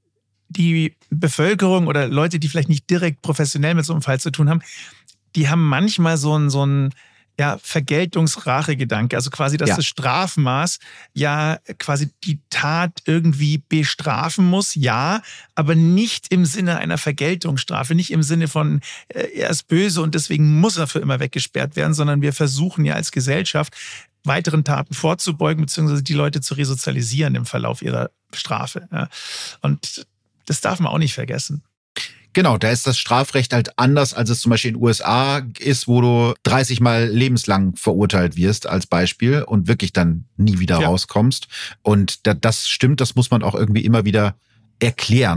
Speaker 3: die Bevölkerung oder Leute, die vielleicht nicht direkt professionell mit so einem Fall zu tun haben, die haben manchmal so ein, so ein ja, Vergeltungsrachegedanke, also quasi, dass ja. das Strafmaß ja quasi die Tat irgendwie bestrafen muss, ja, aber nicht im Sinne einer Vergeltungsstrafe, nicht im Sinne von, äh, er ist böse und deswegen muss er für immer weggesperrt werden, sondern wir versuchen ja als Gesellschaft, weiteren Taten vorzubeugen, beziehungsweise die Leute zu resozialisieren im Verlauf ihrer Strafe. Ja. Und das darf man auch nicht vergessen.
Speaker 1: Genau, da ist das Strafrecht halt anders, als es zum Beispiel in den U S A ist, wo du dreißig Mal lebenslang verurteilt wirst als Beispiel und wirklich dann nie wieder ja. rauskommst. Und das stimmt, das muss man auch irgendwie immer wieder erklären.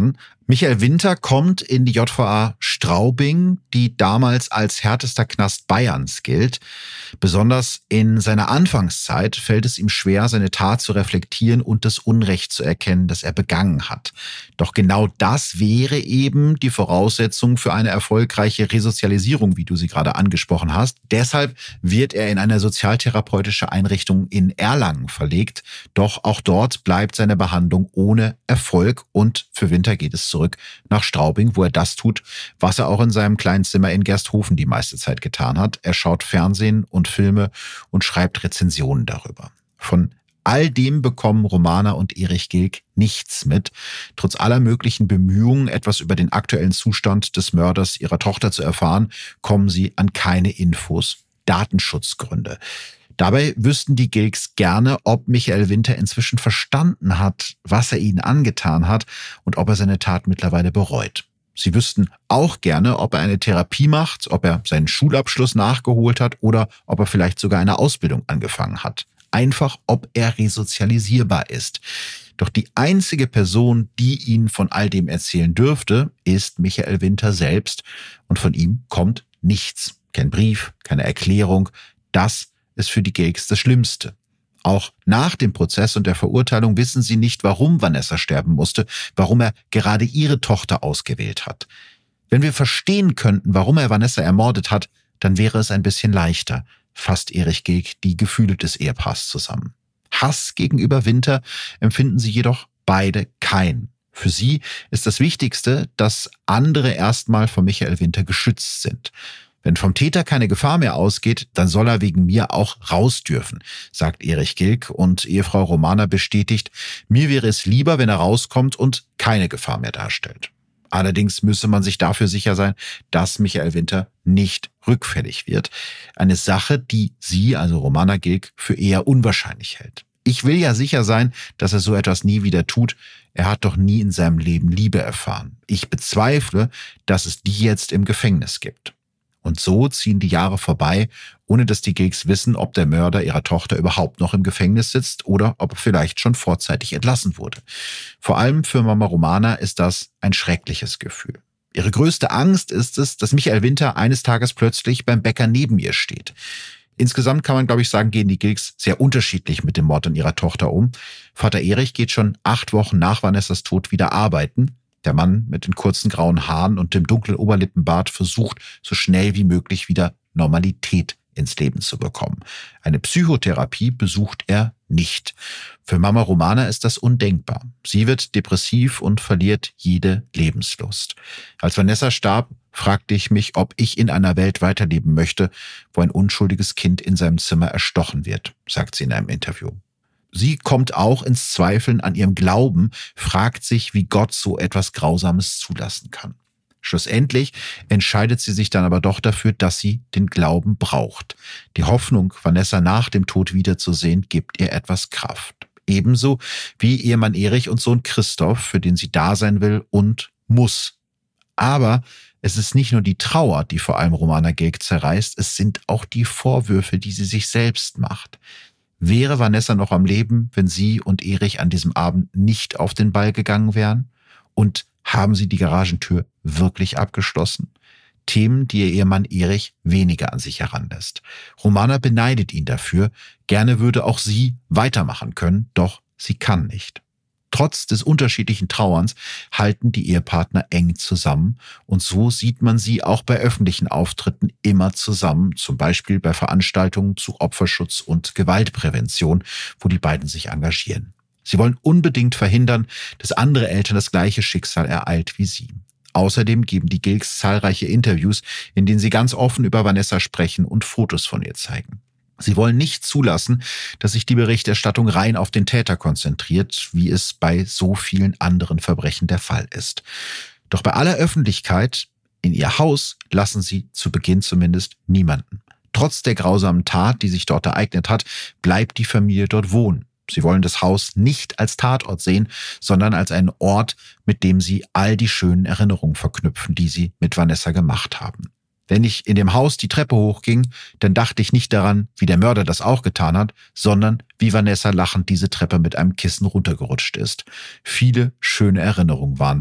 Speaker 1: Michael Winter kommt in die J V A Straubing, die damals als härtester Knast Bayerns gilt. Besonders in seiner Anfangszeit fällt es ihm schwer, seine Tat zu reflektieren und das Unrecht zu erkennen, das er begangen hat. Doch genau das wäre eben die Voraussetzung für eine erfolgreiche Resozialisierung, wie du sie gerade angesprochen hast. Deshalb wird er in eine sozialtherapeutische Einrichtung in Erlangen verlegt. Doch auch dort bleibt seine Behandlung ohne Erfolg und für Winter geht es zurück nach Straubing, wo er das tut, was er auch in seinem kleinen Zimmer in Gersthofen die meiste Zeit getan hat. Er schaut Fernsehen und Filme und schreibt Rezensionen darüber. Von all dem bekommen Romana und Erich Gilg nichts mit. Trotz aller möglichen Bemühungen, etwas über den aktuellen Zustand des Mörders ihrer Tochter zu erfahren, kommen sie an keine Infos. Datenschutzgründe. Dabei wüssten die Gilgs gerne, ob Michael Winter inzwischen verstanden hat, was er ihnen angetan hat und ob er seine Tat mittlerweile bereut. Sie wüssten auch gerne, ob er eine Therapie macht, ob er seinen Schulabschluss nachgeholt hat oder ob er vielleicht sogar eine Ausbildung angefangen hat. Einfach, ob er resozialisierbar ist. Doch die einzige Person, die ihnen von all dem erzählen dürfte, ist Michael Winter selbst. Und von ihm kommt nichts. Kein Brief, keine Erklärung. Das ist für die Gilgs das Schlimmste. Auch nach dem Prozess und der Verurteilung wissen sie nicht, warum Vanessa sterben musste, warum er gerade ihre Tochter ausgewählt hat. Wenn wir verstehen könnten, warum er Vanessa ermordet hat, dann wäre es ein bisschen leichter, fasst Erich Gilg die Gefühle des Ehepaars zusammen. Hass gegenüber Winter empfinden sie jedoch beide keinen. Für sie ist das Wichtigste, dass andere erstmal von Michael Winter geschützt sind. Wenn vom Täter keine Gefahr mehr ausgeht, dann soll er wegen mir auch raus dürfen, sagt Erich Gilg und Ehefrau Romana bestätigt, mir wäre es lieber, wenn er rauskommt und keine Gefahr mehr darstellt. Allerdings müsse man sich dafür sicher sein, dass Michael Winter nicht rückfällig wird. Eine Sache, die sie, also Romana Gilg, für eher unwahrscheinlich hält. Ich will ja sicher sein, dass er so etwas nie wieder tut. Er hat doch nie in seinem Leben Liebe erfahren. Ich bezweifle, dass es die jetzt im Gefängnis gibt. Und so ziehen die Jahre vorbei, ohne dass die Gilgs wissen, ob der Mörder ihrer Tochter überhaupt noch im Gefängnis sitzt oder ob er vielleicht schon vorzeitig entlassen wurde. Vor allem für Mama Romana ist das ein schreckliches Gefühl. Ihre größte Angst ist es, dass Michael Winter eines Tages plötzlich beim Bäcker neben ihr steht. Insgesamt kann man, glaube ich, sagen, gehen die Gilgs sehr unterschiedlich mit dem Mord an ihrer Tochter um. Vater Erich geht schon acht Wochen nach Vanessas Tod wieder arbeiten. Der Mann mit den kurzen grauen Haaren und dem dunklen Oberlippenbart versucht, so schnell wie möglich wieder Normalität ins Leben zu bekommen. Eine Psychotherapie besucht er nicht. Für Mama Romana ist das undenkbar. Sie wird depressiv und verliert jede Lebenslust. Als Vanessa starb, fragte ich mich, ob ich in einer Welt weiterleben möchte, wo ein unschuldiges Kind in seinem Zimmer erstochen wird, sagt sie in einem Interview. Sie kommt auch ins Zweifeln an ihrem Glauben, fragt sich, wie Gott so etwas Grausames zulassen kann. Schlussendlich entscheidet sie sich dann aber doch dafür, dass sie den Glauben braucht. Die Hoffnung, Vanessa nach dem Tod wiederzusehen, gibt ihr etwas Kraft. Ebenso wie Ehemann Erich und Sohn Christoph, für den sie da sein will und muss. Aber es ist nicht nur die Trauer, die vor allem Romana Gilg zerreißt, es sind auch die Vorwürfe, die sie sich selbst macht. Wäre Vanessa noch am Leben, wenn sie und Erich an diesem Abend nicht auf den Ball gegangen wären? Und haben sie die Garagentür wirklich abgeschlossen? Themen, die ihr Ehemann Erich weniger an sich heranlässt. Romana beneidet ihn dafür. Gerne würde auch sie weitermachen können, doch sie kann nicht. Trotz des unterschiedlichen Trauerns halten die Ehepartner eng zusammen und so sieht man sie auch bei öffentlichen Auftritten immer zusammen, zum Beispiel bei Veranstaltungen zu Opferschutz und Gewaltprävention, wo die beiden sich engagieren. Sie wollen unbedingt verhindern, dass andere Eltern das gleiche Schicksal ereilt wie sie. Außerdem geben die Gilgs zahlreiche Interviews, in denen sie ganz offen über Vanessa sprechen und Fotos von ihr zeigen. Sie wollen nicht zulassen, dass sich die Berichterstattung rein auf den Täter konzentriert, wie es bei so vielen anderen Verbrechen der Fall ist. Doch bei aller Öffentlichkeit in ihr Haus lassen sie zu Beginn zumindest niemanden. Trotz der grausamen Tat, die sich dort ereignet hat, bleibt die Familie dort wohnen. Sie wollen das Haus nicht als Tatort sehen, sondern als einen Ort, mit dem sie all die schönen Erinnerungen verknüpfen, die sie mit Vanessa gemacht haben. Wenn ich in dem Haus die Treppe hochging, dann dachte ich nicht daran, wie der Mörder das auch getan hat, sondern wie Vanessa lachend diese Treppe mit einem Kissen runtergerutscht ist. Viele schöne Erinnerungen waren dort,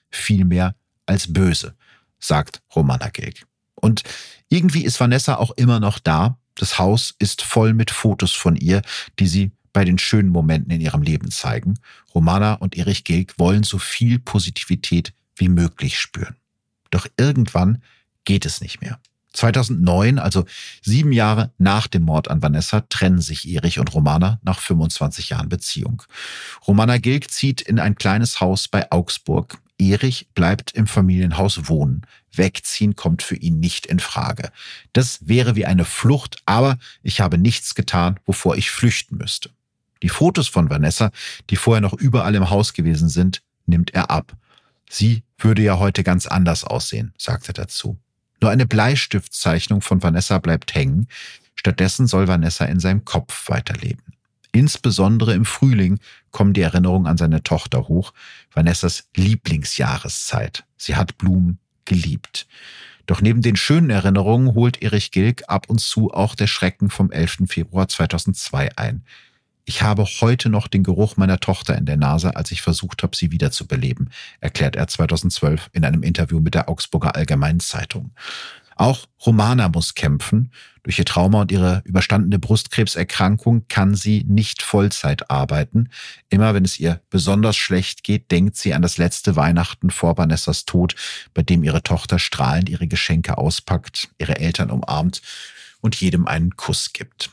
Speaker 1: vielmehr als böse, sagt Romana Gilk. Und irgendwie ist Vanessa auch immer noch da. Das Haus ist voll mit Fotos von ihr, die sie bei den schönen Momenten in ihrem Leben zeigen. Romana und Erich Gilk wollen so viel Positivität wie möglich spüren. Doch irgendwann geht es nicht mehr. zweitausendneun, also sieben Jahre nach dem Mord an Vanessa, trennen sich Erich und Romana nach fünfundzwanzig Jahren Beziehung. Romana Gilk zieht in ein kleines Haus bei Augsburg. Erich bleibt im Familienhaus wohnen. Wegziehen kommt für ihn nicht in Frage. Das wäre wie eine Flucht, aber ich habe nichts getan, wovor ich flüchten müsste. Die Fotos von Vanessa, die vorher noch überall im Haus gewesen sind, nimmt er ab. Sie würde ja heute ganz anders aussehen, sagt er dazu. Nur eine Bleistiftzeichnung von Vanessa bleibt hängen. Stattdessen soll Vanessa in seinem Kopf weiterleben. Insbesondere im Frühling kommen die Erinnerungen an seine Tochter hoch, Vanessas Lieblingsjahreszeit. Sie hat Blumen geliebt. Doch neben den schönen Erinnerungen holt Erich Gilk ab und zu auch der Schrecken vom elften Februar zweitausendzwei ein. Ich habe heute noch den Geruch meiner Tochter in der Nase, als ich versucht habe, sie wiederzubeleben, erklärt er zweitausendzwölf in einem Interview mit der Augsburger Allgemeinen Zeitung. Auch Romana muss kämpfen. Durch ihr Trauma und ihre überstandene Brustkrebserkrankung kann sie nicht Vollzeit arbeiten. Immer wenn es ihr besonders schlecht geht, denkt sie an das letzte Weihnachten vor Vanessas Tod, bei dem ihre Tochter strahlend ihre Geschenke auspackt, ihre Eltern umarmt und jedem einen Kuss gibt.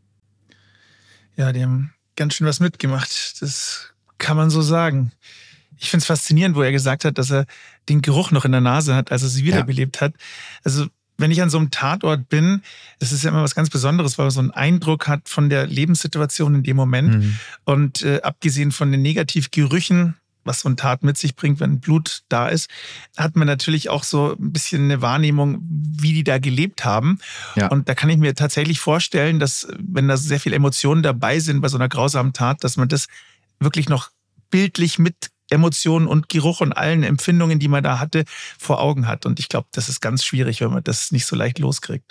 Speaker 3: Ja, die haben ganz schön was mitgemacht. Das kann man so sagen. Ich finde es faszinierend, wo er gesagt hat, dass er den Geruch noch in der Nase hat, als er sie wiederbelebt ja. hat. Also wenn ich an so einem Tatort bin, das ist ja immer was ganz Besonderes, weil man so einen Eindruck hat von der Lebenssituation in dem Moment. Mhm. Und äh, abgesehen von den Negativgerüchen, was so ein Tat mit sich bringt, wenn Blut da ist, hat man natürlich auch so ein bisschen eine Wahrnehmung, wie die da gelebt haben. Ja. Und da kann ich mir tatsächlich vorstellen, dass wenn da sehr viele Emotionen dabei sind bei so einer grausamen Tat, dass man das wirklich noch bildlich mit Emotionen und Geruch und allen Empfindungen, die man da hatte, vor Augen hat. Und ich glaube, das ist ganz schwierig, wenn man das nicht so leicht loskriegt.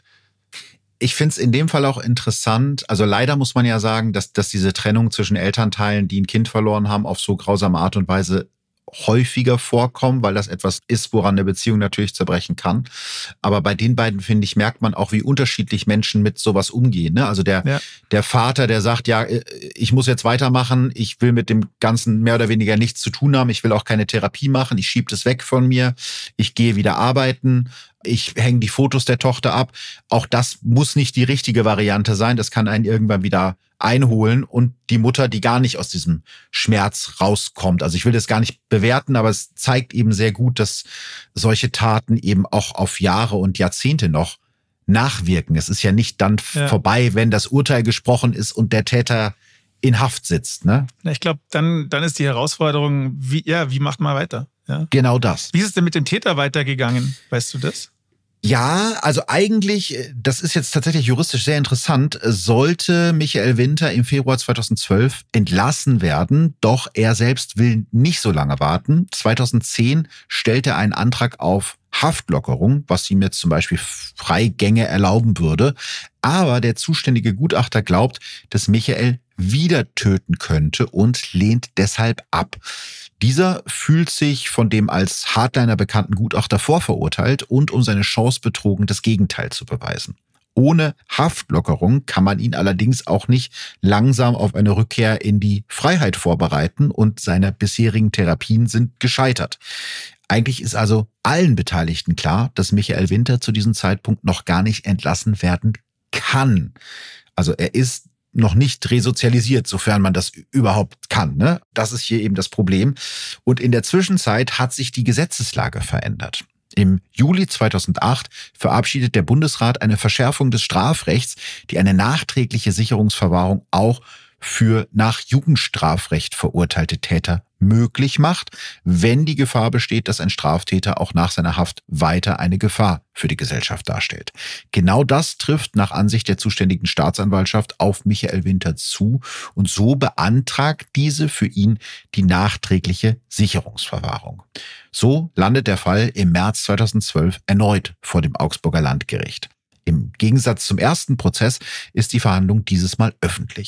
Speaker 1: Ich finde es in dem Fall auch interessant, also leider muss man ja sagen, dass, dass diese Trennung zwischen Elternteilen, die ein Kind verloren haben, auf so grausame Art und Weise häufiger vorkommen, weil das etwas ist, woran eine Beziehung natürlich zerbrechen kann. Aber bei den beiden, finde ich, merkt man auch, wie unterschiedlich Menschen mit sowas umgehen. Ne? Also der, ja. der Vater, der sagt, ja, ich muss jetzt weitermachen, ich will mit dem Ganzen mehr oder weniger nichts zu tun haben, ich will auch keine Therapie machen, ich schiebe das weg von mir, ich gehe wieder arbeiten, ich hänge die Fotos der Tochter ab. Auch das muss nicht die richtige Variante sein, das kann einen irgendwann wieder einholen, und die Mutter, die gar nicht aus diesem Schmerz rauskommt. Also ich will das gar nicht bewerten, aber es zeigt eben sehr gut, dass solche Taten eben auch auf Jahre und Jahrzehnte noch nachwirken. Es ist ja nicht dann ja. vorbei, wenn das Urteil gesprochen ist und der Täter in Haft sitzt. Ne?
Speaker 3: Ich glaube, dann, dann ist die Herausforderung, wie, ja, wie macht man weiter? Ja?
Speaker 1: Genau das.
Speaker 3: Wie ist es denn mit dem Täter weitergegangen? Weißt du das?
Speaker 1: Ja, also eigentlich, das ist jetzt tatsächlich juristisch sehr interessant, sollte Michael Winter im Februar zweitausendzwölf entlassen werden, doch er selbst will nicht so lange warten. zweitausendzehn stellt er einen Antrag auf Haftlockerung, was ihm jetzt zum Beispiel Freigänge erlauben würde. Aber der zuständige Gutachter glaubt, dass Michael wieder töten könnte und lehnt deshalb ab. Dieser fühlt sich von dem als Hardliner bekannten Gutachter vorverurteilt und um seine Chance betrogen, das Gegenteil zu beweisen. Ohne Haftlockerung kann man ihn allerdings auch nicht langsam auf eine Rückkehr in die Freiheit vorbereiten, und seine bisherigen Therapien sind gescheitert. Eigentlich ist also allen Beteiligten klar, dass Michael Winter zu diesem Zeitpunkt noch gar nicht entlassen werden kann. Also er ist noch nicht resozialisiert, sofern man das überhaupt kann. Ne? Das ist hier eben das Problem. Und in der Zwischenzeit hat sich die Gesetzeslage verändert. Im Juli zweitausendacht verabschiedet der Bundesrat eine Verschärfung des Strafrechts, die eine nachträgliche Sicherungsverwahrung auch für nach Jugendstrafrecht verurteilte Täter möglich macht, wenn die Gefahr besteht, dass ein Straftäter auch nach seiner Haft weiter eine Gefahr für die Gesellschaft darstellt. Genau das trifft nach Ansicht der zuständigen Staatsanwaltschaft auf Michael Winter zu, und so beantragt diese für ihn die nachträgliche Sicherungsverwahrung. So landet der Fall im März zweitausendzwölf erneut vor dem Augsburger Landgericht. Im Gegensatz zum ersten Prozess ist die Verhandlung dieses Mal öffentlich.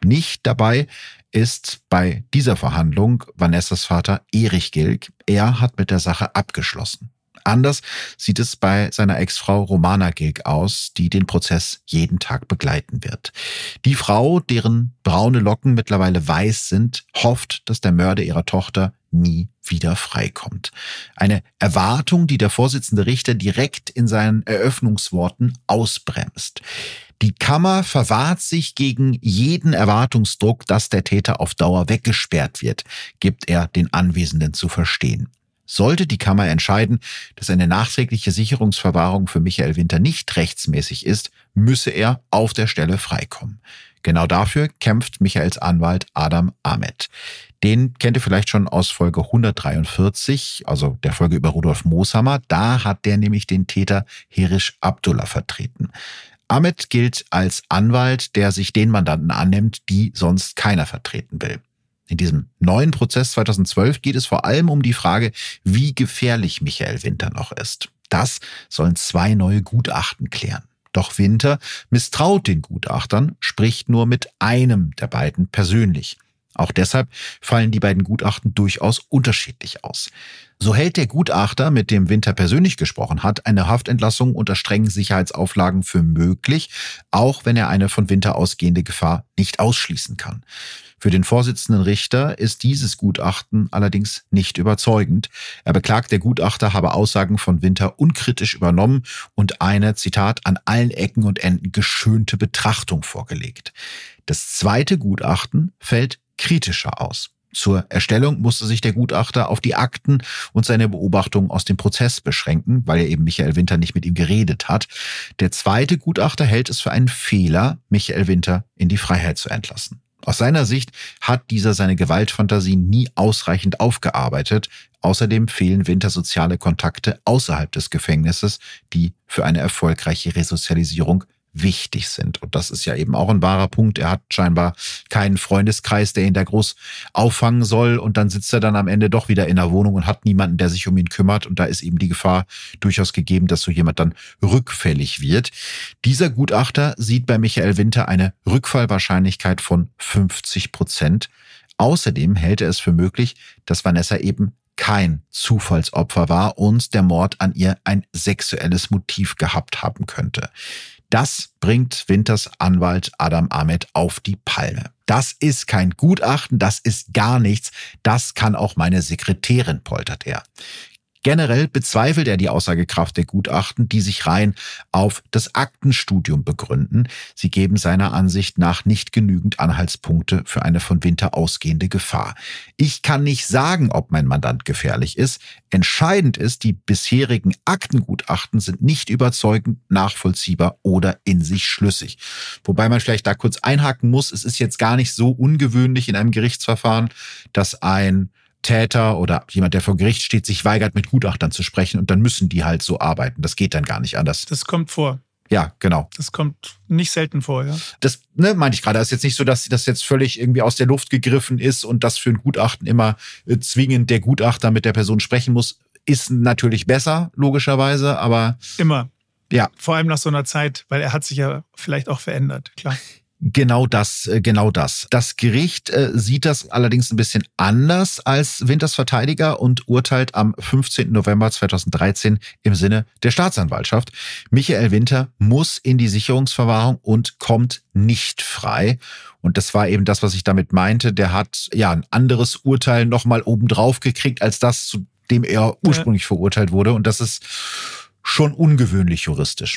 Speaker 1: Nicht dabei ist bei dieser Verhandlung Vanessas Vater Erich Gilg. Er hat mit der Sache abgeschlossen. Anders sieht es bei seiner Ex-Frau Romana Gilg aus, die den Prozess jeden Tag begleiten wird. Die Frau, deren braune Locken mittlerweile weiß sind, hofft, dass der Mörder ihrer Tochter nie wieder freikommt. Eine Erwartung, die der Vorsitzende Richter direkt in seinen Eröffnungsworten ausbremst. Die Kammer verwahrt sich gegen jeden Erwartungsdruck, dass der Täter auf Dauer weggesperrt wird, gibt er den Anwesenden zu verstehen. Sollte die Kammer entscheiden, dass eine nachträgliche Sicherungsverwahrung für Michael Winter nicht rechtsmäßig ist, müsse er auf der Stelle freikommen. Genau dafür kämpft Michaels Anwalt Adam Ahmed. Den kennt ihr vielleicht schon aus Folge hundertdreiundvierzig, also der Folge über Rudolf Mooshammer. Da hat der nämlich den Täter Herisch Abdullah vertreten. Ahmed gilt als Anwalt, der sich den Mandanten annimmt, die sonst keiner vertreten will. In diesem neuen Prozess zweitausendzwölf geht es vor allem um die Frage, wie gefährlich Michael Winter noch ist. Das sollen zwei neue Gutachten klären. Doch Winter misstraut den Gutachtern, spricht nur mit einem der beiden persönlich. Auch deshalb fallen die beiden Gutachten durchaus unterschiedlich aus. So hält der Gutachter, mit dem Winter persönlich gesprochen hat, eine Haftentlassung unter strengen Sicherheitsauflagen für möglich, auch wenn er eine von Winter ausgehende Gefahr nicht ausschließen kann. Für den Vorsitzenden Richter ist dieses Gutachten allerdings nicht überzeugend. Er beklagt, der Gutachter habe Aussagen von Winter unkritisch übernommen und eine, Zitat, an allen Ecken und Enden geschönte Betrachtung vorgelegt. Das zweite Gutachten fällt kritischer aus. Zur Erstellung musste sich der Gutachter auf die Akten und seine Beobachtungen aus dem Prozess beschränken, weil ja eben Michael Winter nicht mit ihm geredet hat. Der zweite Gutachter hält es für einen Fehler, Michael Winter in die Freiheit zu entlassen. Aus seiner Sicht hat dieser seine Gewaltfantasien nie ausreichend aufgearbeitet. Außerdem fehlen Winter soziale Kontakte außerhalb des Gefängnisses, die für eine erfolgreiche Resozialisierung wichtig sind. Und das ist ja eben auch ein wahrer Punkt. Er hat scheinbar keinen Freundeskreis, der ihn da groß auffangen soll. Und dann sitzt er dann am Ende doch wieder in der Wohnung und hat niemanden, der sich um ihn kümmert. Und da ist eben die Gefahr durchaus gegeben, dass so jemand dann rückfällig wird. Dieser Gutachter sieht bei Michael Winter eine Rückfallwahrscheinlichkeit von fünfzig Prozent. Außerdem hält er es für möglich, dass Vanessa eben kein Zufallsopfer war und der Mord an ihr ein sexuelles Motiv gehabt haben könnte. Das bringt Winters Anwalt Adam Ahmed auf die Palme. Das ist kein Gutachten, das ist gar nichts. Das kann auch meine Sekretärin, poltert er. Generell bezweifelt er die Aussagekraft der Gutachten, die sich rein auf das Aktenstudium begründen. Sie geben seiner Ansicht nach nicht genügend Anhaltspunkte für eine von Winter ausgehende Gefahr. Ich kann nicht sagen, ob mein Mandant gefährlich ist. Entscheidend ist, die bisherigen Aktengutachten sind nicht überzeugend, nachvollziehbar oder in sich schlüssig. Wobei man vielleicht da kurz einhaken muss, es ist jetzt gar nicht so ungewöhnlich in einem Gerichtsverfahren, dass ein Täter oder jemand, der vor Gericht steht, sich weigert, mit Gutachtern zu sprechen und dann müssen die halt so arbeiten. Das geht dann gar nicht anders.
Speaker 3: Das kommt vor.
Speaker 1: Ja, genau.
Speaker 3: Das kommt nicht selten vor, ja.
Speaker 1: Das ne, meinte ich gerade. Das ist jetzt nicht so, dass das jetzt völlig irgendwie aus der Luft gegriffen ist und dass für ein Gutachten immer äh, zwingend der Gutachter mit der Person sprechen muss. Ist natürlich besser, logischerweise, aber...
Speaker 3: Immer.
Speaker 1: Ja.
Speaker 3: Vor allem nach so einer Zeit, weil er hat sich ja vielleicht auch verändert, klar.
Speaker 1: Genau das, genau das. Das Gericht äh, sieht das allerdings ein bisschen anders als Winters Verteidiger und urteilt am fünfzehnten November zweitausenddreizehn im Sinne der Staatsanwaltschaft. Michael Winter muss in die Sicherungsverwahrung und kommt nicht frei. Und das war eben das, was ich damit meinte. Der hat ja ein anderes Urteil nochmal obendrauf gekriegt, als das, zu dem er ursprünglich ja. verurteilt wurde. Und das ist schon ungewöhnlich juristisch.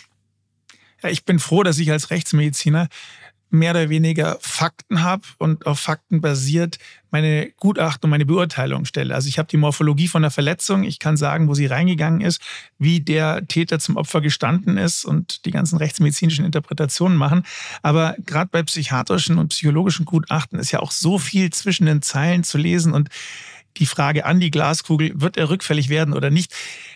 Speaker 3: Ja, ich bin froh, dass ich als Rechtsmediziner mehr oder weniger Fakten habe und auf Fakten basiert meine Gutachten und meine Beurteilung stelle. Also ich habe die Morphologie von der Verletzung, ich kann sagen, wo sie reingegangen ist, wie der Täter zum Opfer gestanden ist und die ganzen rechtsmedizinischen Interpretationen machen. Aber gerade bei psychiatrischen und psychologischen Gutachten ist ja auch so viel zwischen den Zeilen zu lesen und die Frage an die Glaskugel, wird er rückfällig werden oder nicht?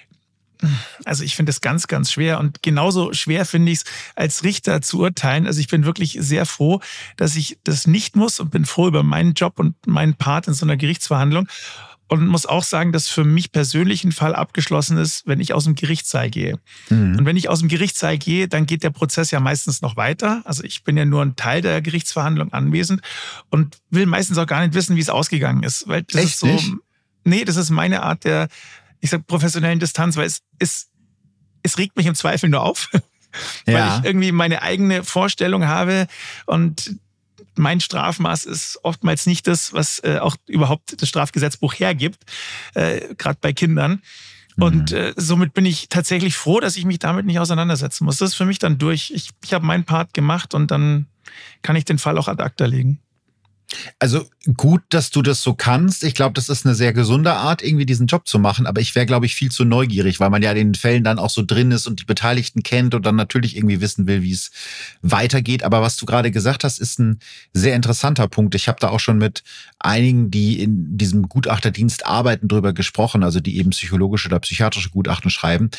Speaker 3: Also ich finde das ganz, ganz schwer und genauso schwer finde ich es als Richter zu urteilen. Also ich bin wirklich sehr froh, dass ich das nicht muss und bin froh über meinen Job und meinen Part in so einer Gerichtsverhandlung. Und muss auch sagen, dass für mich persönlich ein Fall abgeschlossen ist, wenn ich aus dem Gerichtssaal gehe. Mhm. Und wenn ich aus dem Gerichtssaal gehe, dann geht der Prozess ja meistens noch weiter. Also ich bin ja nur ein Teil der Gerichtsverhandlung anwesend und will meistens auch gar nicht wissen, wie es ausgegangen ist. Weil das
Speaker 1: Echt
Speaker 3: ist so,
Speaker 1: nicht?
Speaker 3: Nee, das ist meine Art der, ich sag, professionellen Distanz, weil es, es, es regt mich im Zweifel nur auf. Weil
Speaker 1: Ja.
Speaker 3: ich irgendwie meine eigene Vorstellung habe und mein Strafmaß ist oftmals nicht das, was äh, auch überhaupt das Strafgesetzbuch hergibt, äh, gerade bei Kindern. Und äh, somit bin ich tatsächlich froh, dass ich mich damit nicht auseinandersetzen muss. Das ist für mich dann durch. Ich, ich habe meinen Part gemacht und dann kann ich den Fall auch ad acta legen.
Speaker 1: Also gut, dass du das so kannst. Ich glaube, das ist eine sehr gesunde Art, irgendwie diesen Job zu machen. Aber ich wäre, glaube ich, viel zu neugierig, weil man ja in den Fällen dann auch so drin ist und die Beteiligten kennt und dann natürlich irgendwie wissen will, wie es weitergeht. Aber was du gerade gesagt hast, ist ein sehr interessanter Punkt. Ich habe da auch schon mit einigen, die in diesem Gutachterdienst arbeiten, drüber gesprochen, also die eben psychologische oder psychiatrische Gutachten schreiben.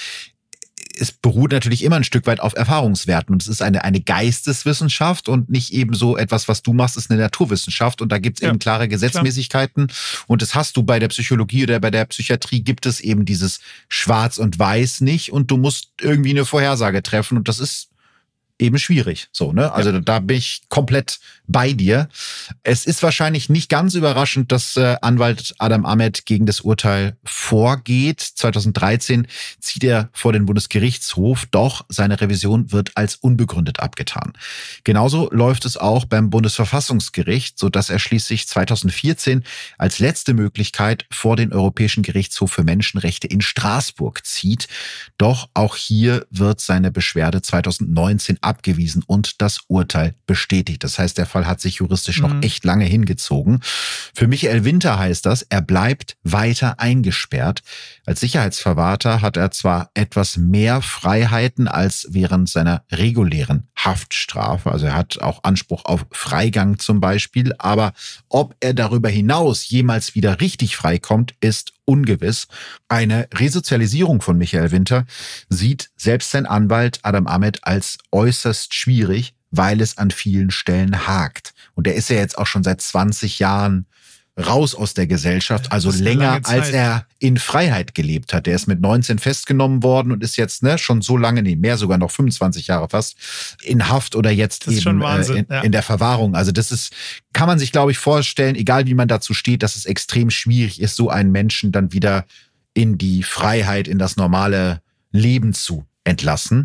Speaker 1: Es beruht natürlich immer ein Stück weit auf Erfahrungswerten und es ist eine, eine Geisteswissenschaft und nicht eben so etwas, was du machst, ist eine Naturwissenschaft und da gibt es ja, eben klare Gesetzmäßigkeiten klar. Und das hast du bei der Psychologie oder bei der Psychiatrie gibt es eben dieses Schwarz und Weiß nicht und du musst irgendwie eine Vorhersage treffen und das ist eben schwierig. So, ne? Also ja. Da bin ich komplett bei dir. Es ist wahrscheinlich nicht ganz überraschend, dass äh, Anwalt Adam Ahmed gegen das Urteil vorgeht. zweitausenddreizehn zieht er vor den Bundesgerichtshof, doch seine Revision wird als unbegründet abgetan. Genauso läuft es auch beim Bundesverfassungsgericht, sodass er schließlich zweitausendvierzehn als letzte Möglichkeit vor den Europäischen Gerichtshof für Menschenrechte in Straßburg zieht. Doch auch hier wird seine Beschwerde zweitausendneunzehn abgewiesen und das Urteil bestätigt. Das heißt, der Fall hat sich juristisch mhm. noch echt lange hingezogen. Für Michael Winter heißt das, er bleibt weiter eingesperrt. Als Sicherheitsverwahrter hat er zwar etwas mehr Freiheiten als während seiner regulären Haftstrafe. Also er hat auch Anspruch auf Freigang zum Beispiel. Aber ob er darüber hinaus jemals wieder richtig freikommt, ist ungewiss. Eine Resozialisierung von Michael Winter sieht selbst sein Anwalt Adam Ahmed als äußerst schwierig, weil es an vielen Stellen hakt. Und er ist ja jetzt auch schon seit zwanzig Jahren raus aus der Gesellschaft, also länger als er in Freiheit gelebt hat. Der ist mit neunzehn festgenommen worden und ist jetzt ne schon so lange, nee, mehr sogar noch fünfundzwanzig Jahre fast, in Haft oder jetzt eben Wahnsinn, äh, in, ja. in der Verwahrung. Also das ist, kann man sich, glaube ich, vorstellen, egal wie man dazu steht, dass es extrem schwierig ist, so einen Menschen dann wieder in die Freiheit, in das normale Leben zu entlassen.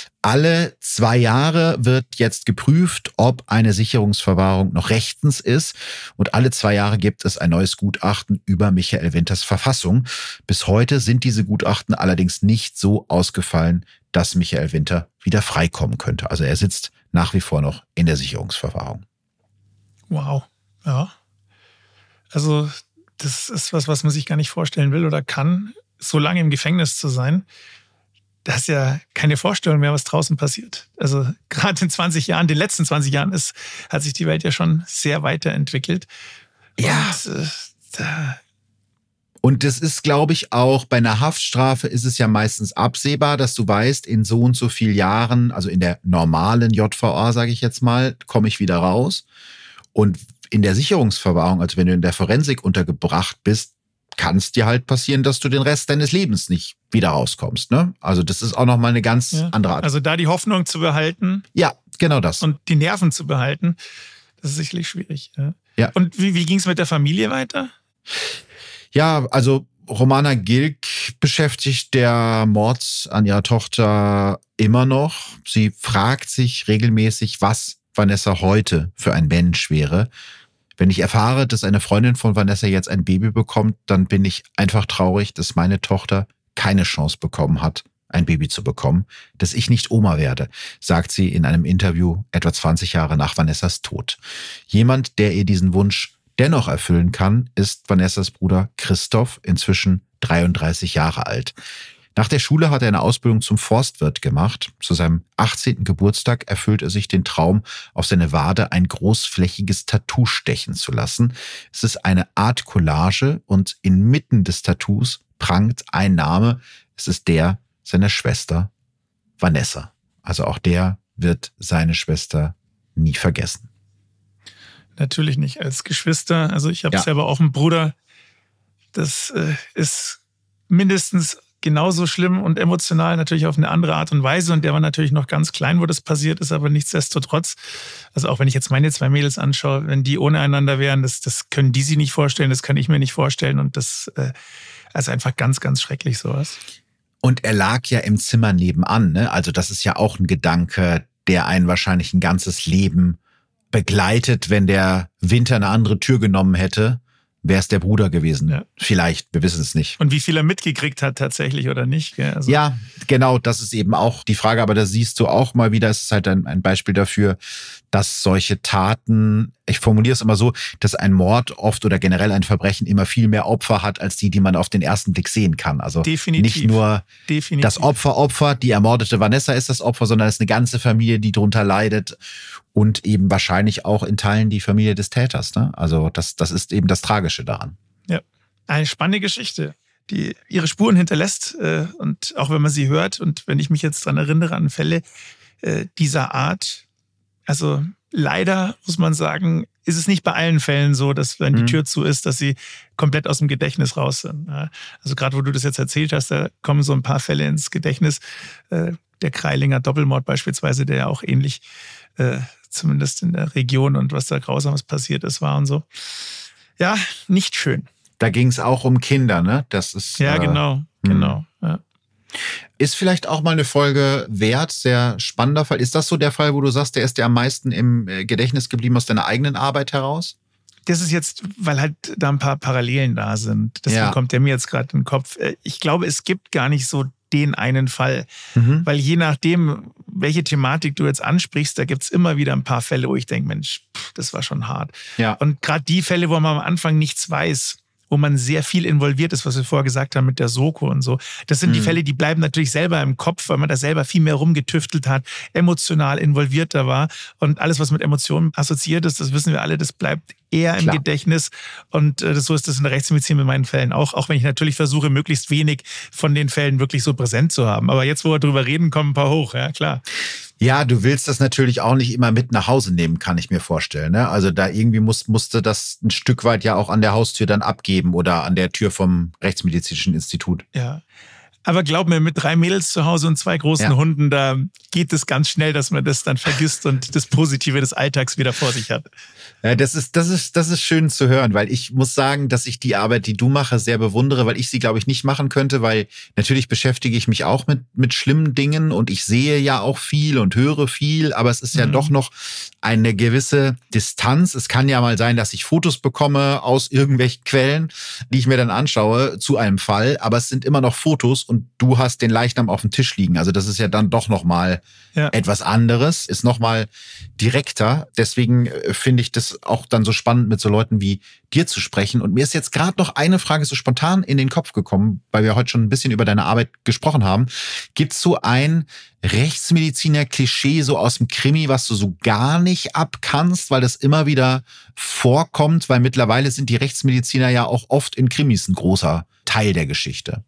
Speaker 1: Alle zwei Jahre wird jetzt geprüft, ob eine Sicherungsverwahrung noch rechtens ist. Und alle zwei Jahre gibt es ein neues Gutachten über Michael Winters Verfassung. Bis heute sind diese Gutachten allerdings nicht so ausgefallen, dass Michael Winter wieder freikommen könnte. Also er sitzt nach wie vor noch in der Sicherungsverwahrung.
Speaker 3: Wow, ja. Also das ist was, was man sich gar nicht vorstellen will oder kann, so lange im Gefängnis zu sein. Da ist ja keine Vorstellung mehr, was draußen passiert. Also gerade in zwanzig Jahren, den letzten zwanzig Jahren ist, hat sich die Welt ja schon sehr weiterentwickelt.
Speaker 1: Ja.
Speaker 3: Und, äh, da
Speaker 1: Und das ist, glaube ich, auch bei einer Haftstrafe ist es ja meistens absehbar, dass du weißt, in so und so vielen Jahren, also in der normalen J V A, sage ich jetzt mal, komme ich wieder raus. Und in der Sicherungsverwahrung, also wenn du in der Forensik untergebracht bist, kann es dir halt passieren, dass du den Rest deines Lebens nicht wieder rauskommst. Ne? Also das ist auch nochmal eine ganz
Speaker 3: ja.
Speaker 1: andere Art.
Speaker 3: Also da die Hoffnung zu behalten.
Speaker 1: Ja, genau das.
Speaker 3: Und die Nerven zu behalten, das ist sicherlich schwierig. Ja.
Speaker 1: Ja.
Speaker 3: Und wie, wie ging es mit der Familie weiter?
Speaker 1: Ja, also Romana Gilk beschäftigt der Mord an ihrer Tochter immer noch. Sie fragt sich regelmäßig, was Vanessa heute für ein Mensch wäre. Wenn ich erfahre, dass eine Freundin von Vanessa jetzt ein Baby bekommt, dann bin ich einfach traurig, dass meine Tochter keine Chance bekommen hat, ein Baby zu bekommen, dass ich nicht Oma werde, sagt sie in einem Interview etwa zwanzig Jahre nach Vanessas Tod. Jemand, der ihr diesen Wunsch dennoch erfüllen kann, ist Vanessas Bruder Christoph, inzwischen dreiunddreißig Jahre alt. Nach der Schule hat er eine Ausbildung zum Forstwirt gemacht. Zu seinem achtzehnten Geburtstag erfüllt er sich den Traum, auf seine Wade ein großflächiges Tattoo stechen zu lassen. Es ist eine Art Collage und inmitten des Tattoos prangt ein Name. Es ist der seiner Schwester Vanessa. Also auch der wird seine Schwester nie vergessen.
Speaker 3: Natürlich nicht als Geschwister. Also ich habe
Speaker 1: ja.
Speaker 3: selber auch einen Bruder. Das äh, ist mindestens genauso schlimm und emotional, natürlich auf eine andere Art und Weise. Und der war natürlich noch ganz klein, wo das passiert ist, aber nichtsdestotrotz, also auch wenn ich jetzt meine zwei Mädels anschaue, wenn die ohne einander wären, das, das können die sich nicht vorstellen, das kann ich mir nicht vorstellen. Und das äh, ist einfach ganz, ganz schrecklich sowas.
Speaker 1: Und er lag ja im Zimmer nebenan, ne? Also das ist ja auch ein Gedanke, der einen wahrscheinlich ein ganzes Leben begleitet. Wenn der Winter eine andere Tür genommen hätte, wäre es der Bruder gewesen. Ja. Vielleicht, wir wissen es nicht.
Speaker 3: Und wie viel er mitgekriegt hat tatsächlich oder nicht. Gell? Also
Speaker 1: ja, genau, das ist eben auch die Frage. Aber da siehst du auch mal wieder, es ist halt ein, ein Beispiel dafür, dass solche Taten, ich formuliere es immer so, dass ein Mord oft oder generell ein Verbrechen immer viel mehr Opfer hat, als die, die man auf den ersten Blick sehen kann. Also
Speaker 3: Definitiv.
Speaker 1: nicht nur
Speaker 3: Definitiv.
Speaker 1: das Opfer, Opfer, die ermordete Vanessa ist das Opfer, sondern es ist eine ganze Familie, die drunter leidet. Und eben wahrscheinlich auch in Teilen die Familie des Täters. Ne? Also das, das ist eben das Tragische daran.
Speaker 3: Ja, eine spannende Geschichte, die ihre Spuren hinterlässt. Und auch wenn man sie hört und wenn ich mich jetzt daran erinnere an Fälle dieser Art, also leider muss man sagen, ist es nicht bei allen Fällen so, dass wenn die Tür zu ist, dass sie komplett aus dem Gedächtnis raus sind. Also gerade wo du das jetzt erzählt hast, da kommen so ein paar Fälle ins Gedächtnis. Der Kreilinger Doppelmord beispielsweise, der ja auch ähnlich äh, zumindest in der Region und was da Grausames passiert ist, war und so. Ja, nicht schön.
Speaker 1: Da ging es auch um Kinder, ne? Das ist
Speaker 3: ja, genau, äh, genau. Ja.
Speaker 1: Ist vielleicht auch mal eine Folge wert, sehr spannender Fall. Ist das so der Fall, wo du sagst, der ist dir am meisten im Gedächtnis geblieben aus deiner eigenen Arbeit heraus?
Speaker 3: Das ist jetzt, weil halt da ein paar Parallelen da sind. Deswegen ja. kommt der mir jetzt gerade in den Kopf. Ich glaube, es gibt gar nicht so den einen Fall. Mhm. Weil je nachdem, welche Thematik du jetzt ansprichst, da gibt's immer wieder ein paar Fälle, wo ich denke, Mensch, pff, das war schon hart.
Speaker 1: Ja.
Speaker 3: Und gerade die Fälle, wo man am Anfang nichts weiß, wo man sehr viel involviert ist, was wir vorher gesagt haben mit der Soko und so. Das sind mhm. die Fälle, die bleiben natürlich selber im Kopf, weil man da selber viel mehr rumgetüftelt hat, emotional involvierter war. Und alles, was mit Emotionen assoziiert ist, das wissen wir alle, das bleibt eher im
Speaker 1: Klar.
Speaker 3: Gedächtnis. Und äh, so ist das in der Rechtsmedizin mit meinen Fällen auch. Auch wenn ich natürlich versuche, möglichst wenig von den Fällen wirklich so präsent zu haben. Aber jetzt, wo wir drüber reden, kommen ein paar hoch, ja klar.
Speaker 1: Ja, du willst das natürlich auch nicht immer mit nach Hause nehmen, kann ich mir vorstellen. Ne? Also da irgendwie muss, musste das ein Stück weit ja auch an der Haustür dann abgeben oder an der Tür vom Rechtsmedizinischen Institut.
Speaker 3: Ja. Aber glaub mir, mit drei Mädels zu Hause und zwei großen ja. Hunden, da geht es ganz schnell, dass man das dann vergisst und das Positive des Alltags wieder vor sich hat.
Speaker 1: Ja, das ist, das ist, das ist schön zu hören, weil ich muss sagen, dass ich die Arbeit, die du machst, sehr bewundere, weil ich sie, glaube ich, nicht machen könnte, weil natürlich beschäftige ich mich auch mit, mit schlimmen Dingen und ich sehe ja auch viel und höre viel, aber es ist ja mhm. doch noch eine gewisse Distanz. Es kann ja mal sein, dass ich Fotos bekomme aus irgendwelchen Quellen, die ich mir dann anschaue zu einem Fall, aber es sind immer noch Fotos und du hast den Leichnam auf dem Tisch liegen. Also das ist ja dann doch nochmal ja. etwas anderes, ist nochmal direkter. Deswegen finde ich das auch dann so spannend, mit so Leuten wie dir zu sprechen. Und mir ist jetzt gerade noch eine Frage so spontan in den Kopf gekommen, weil wir heute schon ein bisschen über deine Arbeit gesprochen haben. Gibt es so ein Rechtsmediziner-Klischee so aus dem Krimi, was du so gar nicht abkannst, weil das immer wieder vorkommt? Weil mittlerweile sind die Rechtsmediziner ja auch oft in Krimis ein großer Teil der Geschichte.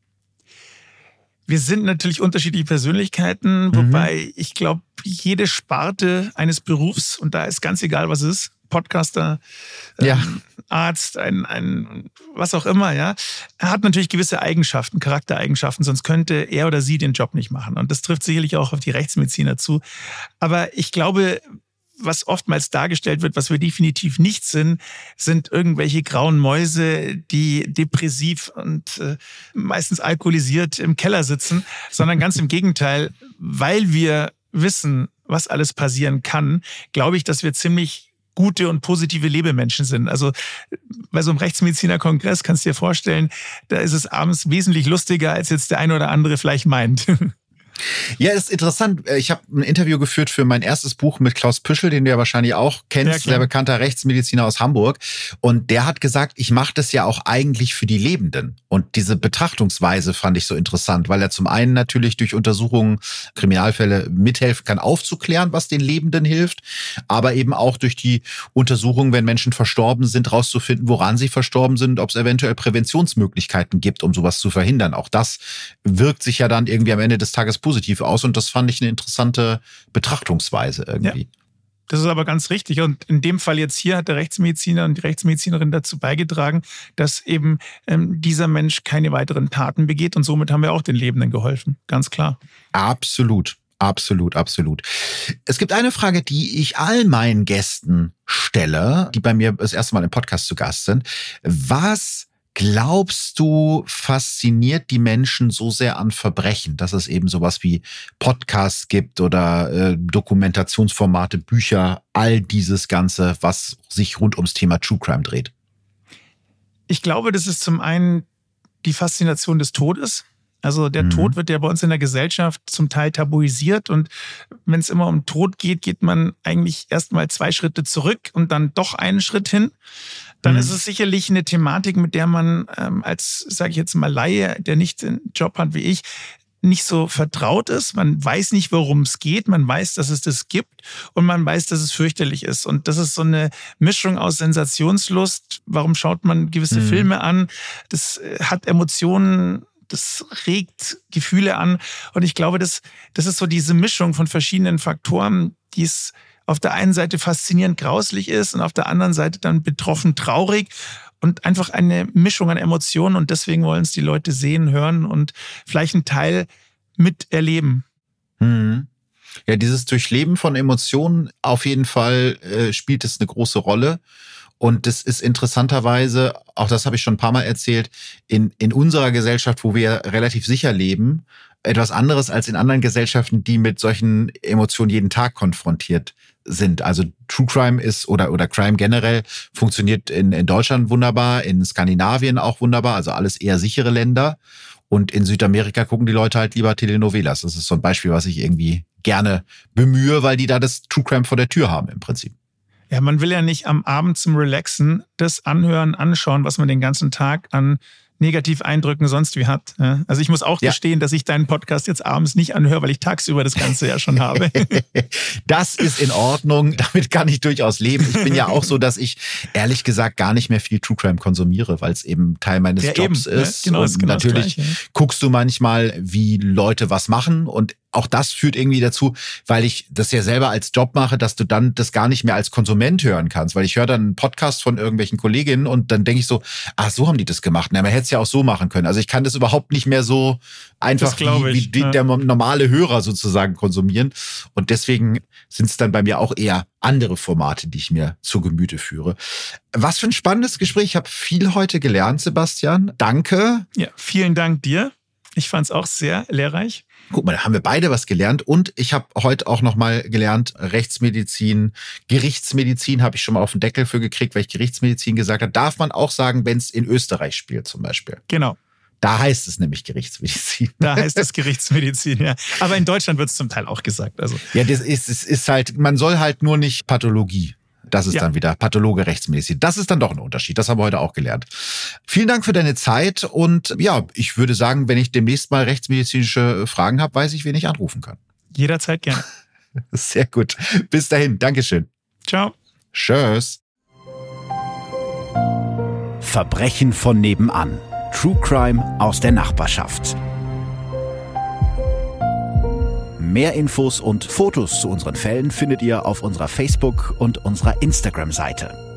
Speaker 3: Wir sind natürlich unterschiedliche Persönlichkeiten, mhm. wobei ich glaube, jede Sparte eines Berufs, und da ist ganz egal, was es ist, Podcaster,
Speaker 1: ja.
Speaker 3: ähm, Arzt, ein, ein was auch immer, ja, er hat natürlich gewisse Eigenschaften, Charaktereigenschaften, sonst könnte er oder sie den Job nicht machen. Und das trifft sicherlich auch auf die Rechtsmediziner zu. Aber ich glaube, was oftmals dargestellt wird, was wir definitiv nicht sind, sind irgendwelche grauen Mäuse, die depressiv und äh, meistens alkoholisiert im Keller sitzen, sondern ganz im Gegenteil, weil wir wissen, was alles passieren kann, glaube ich, dass wir ziemlich gute und positive Lebemenschen sind. Also bei so einem Rechtsmediziner-Kongress kannst du dir vorstellen, da ist es abends wesentlich lustiger, als jetzt der eine oder andere vielleicht meint.
Speaker 1: Ja, ist interessant. Ich habe ein Interview geführt für mein erstes Buch mit Klaus Püschel, den du ja wahrscheinlich auch kennst, ja, sehr bekannter Rechtsmediziner aus Hamburg. Und der hat gesagt, ich mache das ja auch eigentlich für die Lebenden. Und diese Betrachtungsweise fand ich so interessant, weil er zum einen natürlich durch Untersuchungen, Kriminalfälle mithelfen kann, aufzuklären, was den Lebenden hilft, aber eben auch durch die Untersuchungen, wenn Menschen verstorben sind, rauszufinden, woran sie verstorben sind, ob es eventuell Präventionsmöglichkeiten gibt, um sowas zu verhindern. Auch das wirkt sich ja dann irgendwie am Ende des Tages positiv aus und das fand ich eine interessante Betrachtungsweise irgendwie.
Speaker 3: Das ist aber ganz richtig. Und in dem Fall jetzt hier hat der Rechtsmediziner und die Rechtsmedizinerin dazu beigetragen, dass eben ähm, dieser Mensch keine weiteren Taten begeht. Und somit haben wir auch den Lebenden geholfen. Ganz klar.
Speaker 1: Absolut. Absolut, absolut. Es gibt eine Frage, die ich all meinen Gästen stelle, die bei mir das erste Mal im Podcast zu Gast sind. Was glaubst du, fasziniert die Menschen so sehr an Verbrechen, dass es eben sowas wie Podcasts gibt oder äh, Dokumentationsformate, Bücher, all dieses Ganze, was sich rund ums Thema True Crime dreht?
Speaker 3: Ich glaube, das ist zum einen die Faszination des Todes. Also der mhm. Tod wird ja bei uns in der Gesellschaft zum Teil tabuisiert und wenn es immer um Tod geht, geht man eigentlich erstmal zwei Schritte zurück und dann doch einen Schritt hin. Dann mhm. ist es sicherlich eine Thematik, mit der man ähm, als, sage ich jetzt mal, Laie, der nicht den Job hat wie ich, nicht so vertraut ist. Man weiß nicht, worum es geht. Man weiß, dass es das gibt und man weiß, dass es fürchterlich ist. Und das ist so eine Mischung aus Sensationslust. Warum schaut man gewisse mhm. Filme an? Das hat Emotionen. Das regt Gefühle an. Und ich glaube, das, das ist so diese Mischung von verschiedenen Faktoren, die es auf der einen Seite faszinierend grauslich ist und auf der anderen Seite dann betroffen traurig und einfach eine Mischung an Emotionen. Und deswegen wollen es die Leute sehen, hören und vielleicht einen Teil miterleben.
Speaker 1: Hm. Ja, dieses Durchleben von Emotionen, auf jeden Fall äh, spielt es eine große Rolle. Und das ist interessanterweise, auch das habe ich schon ein paar Mal erzählt, in, in unserer Gesellschaft, wo wir relativ sicher leben, etwas anderes als in anderen Gesellschaften, die mit solchen Emotionen jeden Tag konfrontiert sind. Also True Crime ist oder oder Crime generell funktioniert in, in Deutschland wunderbar, in Skandinavien auch wunderbar, also alles eher sichere Länder. Und in Südamerika gucken die Leute halt lieber Telenovelas. Das ist so ein Beispiel, was ich irgendwie gerne bemühe, weil die da das True Crime vor der Tür haben im Prinzip.
Speaker 3: Ja, man will ja nicht am Abend zum Relaxen das anhören, anschauen, was man den ganzen Tag an Negativeindrücken sonst wie hat. Also ich muss auch ja. gestehen, dass ich deinen Podcast jetzt abends nicht anhöre, weil ich tagsüber das Ganze ja schon habe.
Speaker 1: Das ist in Ordnung, damit kann ich durchaus leben. Ich bin ja auch so, dass ich ehrlich gesagt gar nicht mehr viel True Crime konsumiere, weil es eben Teil meines ja, Jobs eben, ist. Ne? Genau, und ist genau natürlich Gleiche. Guckst du manchmal, wie Leute was machen und auch das führt irgendwie dazu, weil ich das ja selber als Job mache, dass du dann das gar nicht mehr als Konsument hören kannst, weil ich höre dann einen Podcast von irgendwelchen Kolleginnen und dann denke ich so, ach, so haben die das gemacht. Na, man hätte es ja auch so machen können. Also ich kann das überhaupt nicht mehr so einfach wie, wie ja. der normale Hörer sozusagen konsumieren. Und deswegen sind es dann bei mir auch eher andere Formate, die ich mir zu Gemüte führe. Was für ein spannendes Gespräch. Ich habe viel heute gelernt, Sebastian. Danke.
Speaker 3: Ja, vielen Dank dir. Ich fand es auch sehr lehrreich.
Speaker 1: Guck mal, da haben wir beide was gelernt und ich habe heute auch noch mal gelernt, Rechtsmedizin, Gerichtsmedizin habe ich schon mal auf den Deckel für gekriegt, weil ich Gerichtsmedizin gesagt habe. Darf man auch sagen, wenn es in Österreich spielt zum Beispiel.
Speaker 3: Genau.
Speaker 1: Da heißt es nämlich Gerichtsmedizin.
Speaker 3: Da heißt es Gerichtsmedizin, ja. Aber in Deutschland wird es zum Teil auch gesagt. Also.
Speaker 1: Ja, das ist, es ist halt, man soll halt nur nicht Pathologie. Das ist ja. dann wieder Pathologe, Rechtsmedizin. Das ist dann doch ein Unterschied. Das haben wir heute auch gelernt. Vielen Dank für deine Zeit. Und ja, ich würde sagen, wenn ich demnächst mal rechtsmedizinische Fragen habe, weiß ich, wen ich anrufen kann.
Speaker 3: Jederzeit gerne.
Speaker 1: Sehr gut. Bis dahin. Dankeschön.
Speaker 3: Ciao.
Speaker 1: Tschüss.
Speaker 2: Verbrechen von nebenan. True Crime aus der Nachbarschaft. Mehr Infos und Fotos zu unseren Fällen findet ihr auf unserer Facebook- und unserer Instagram-Seite.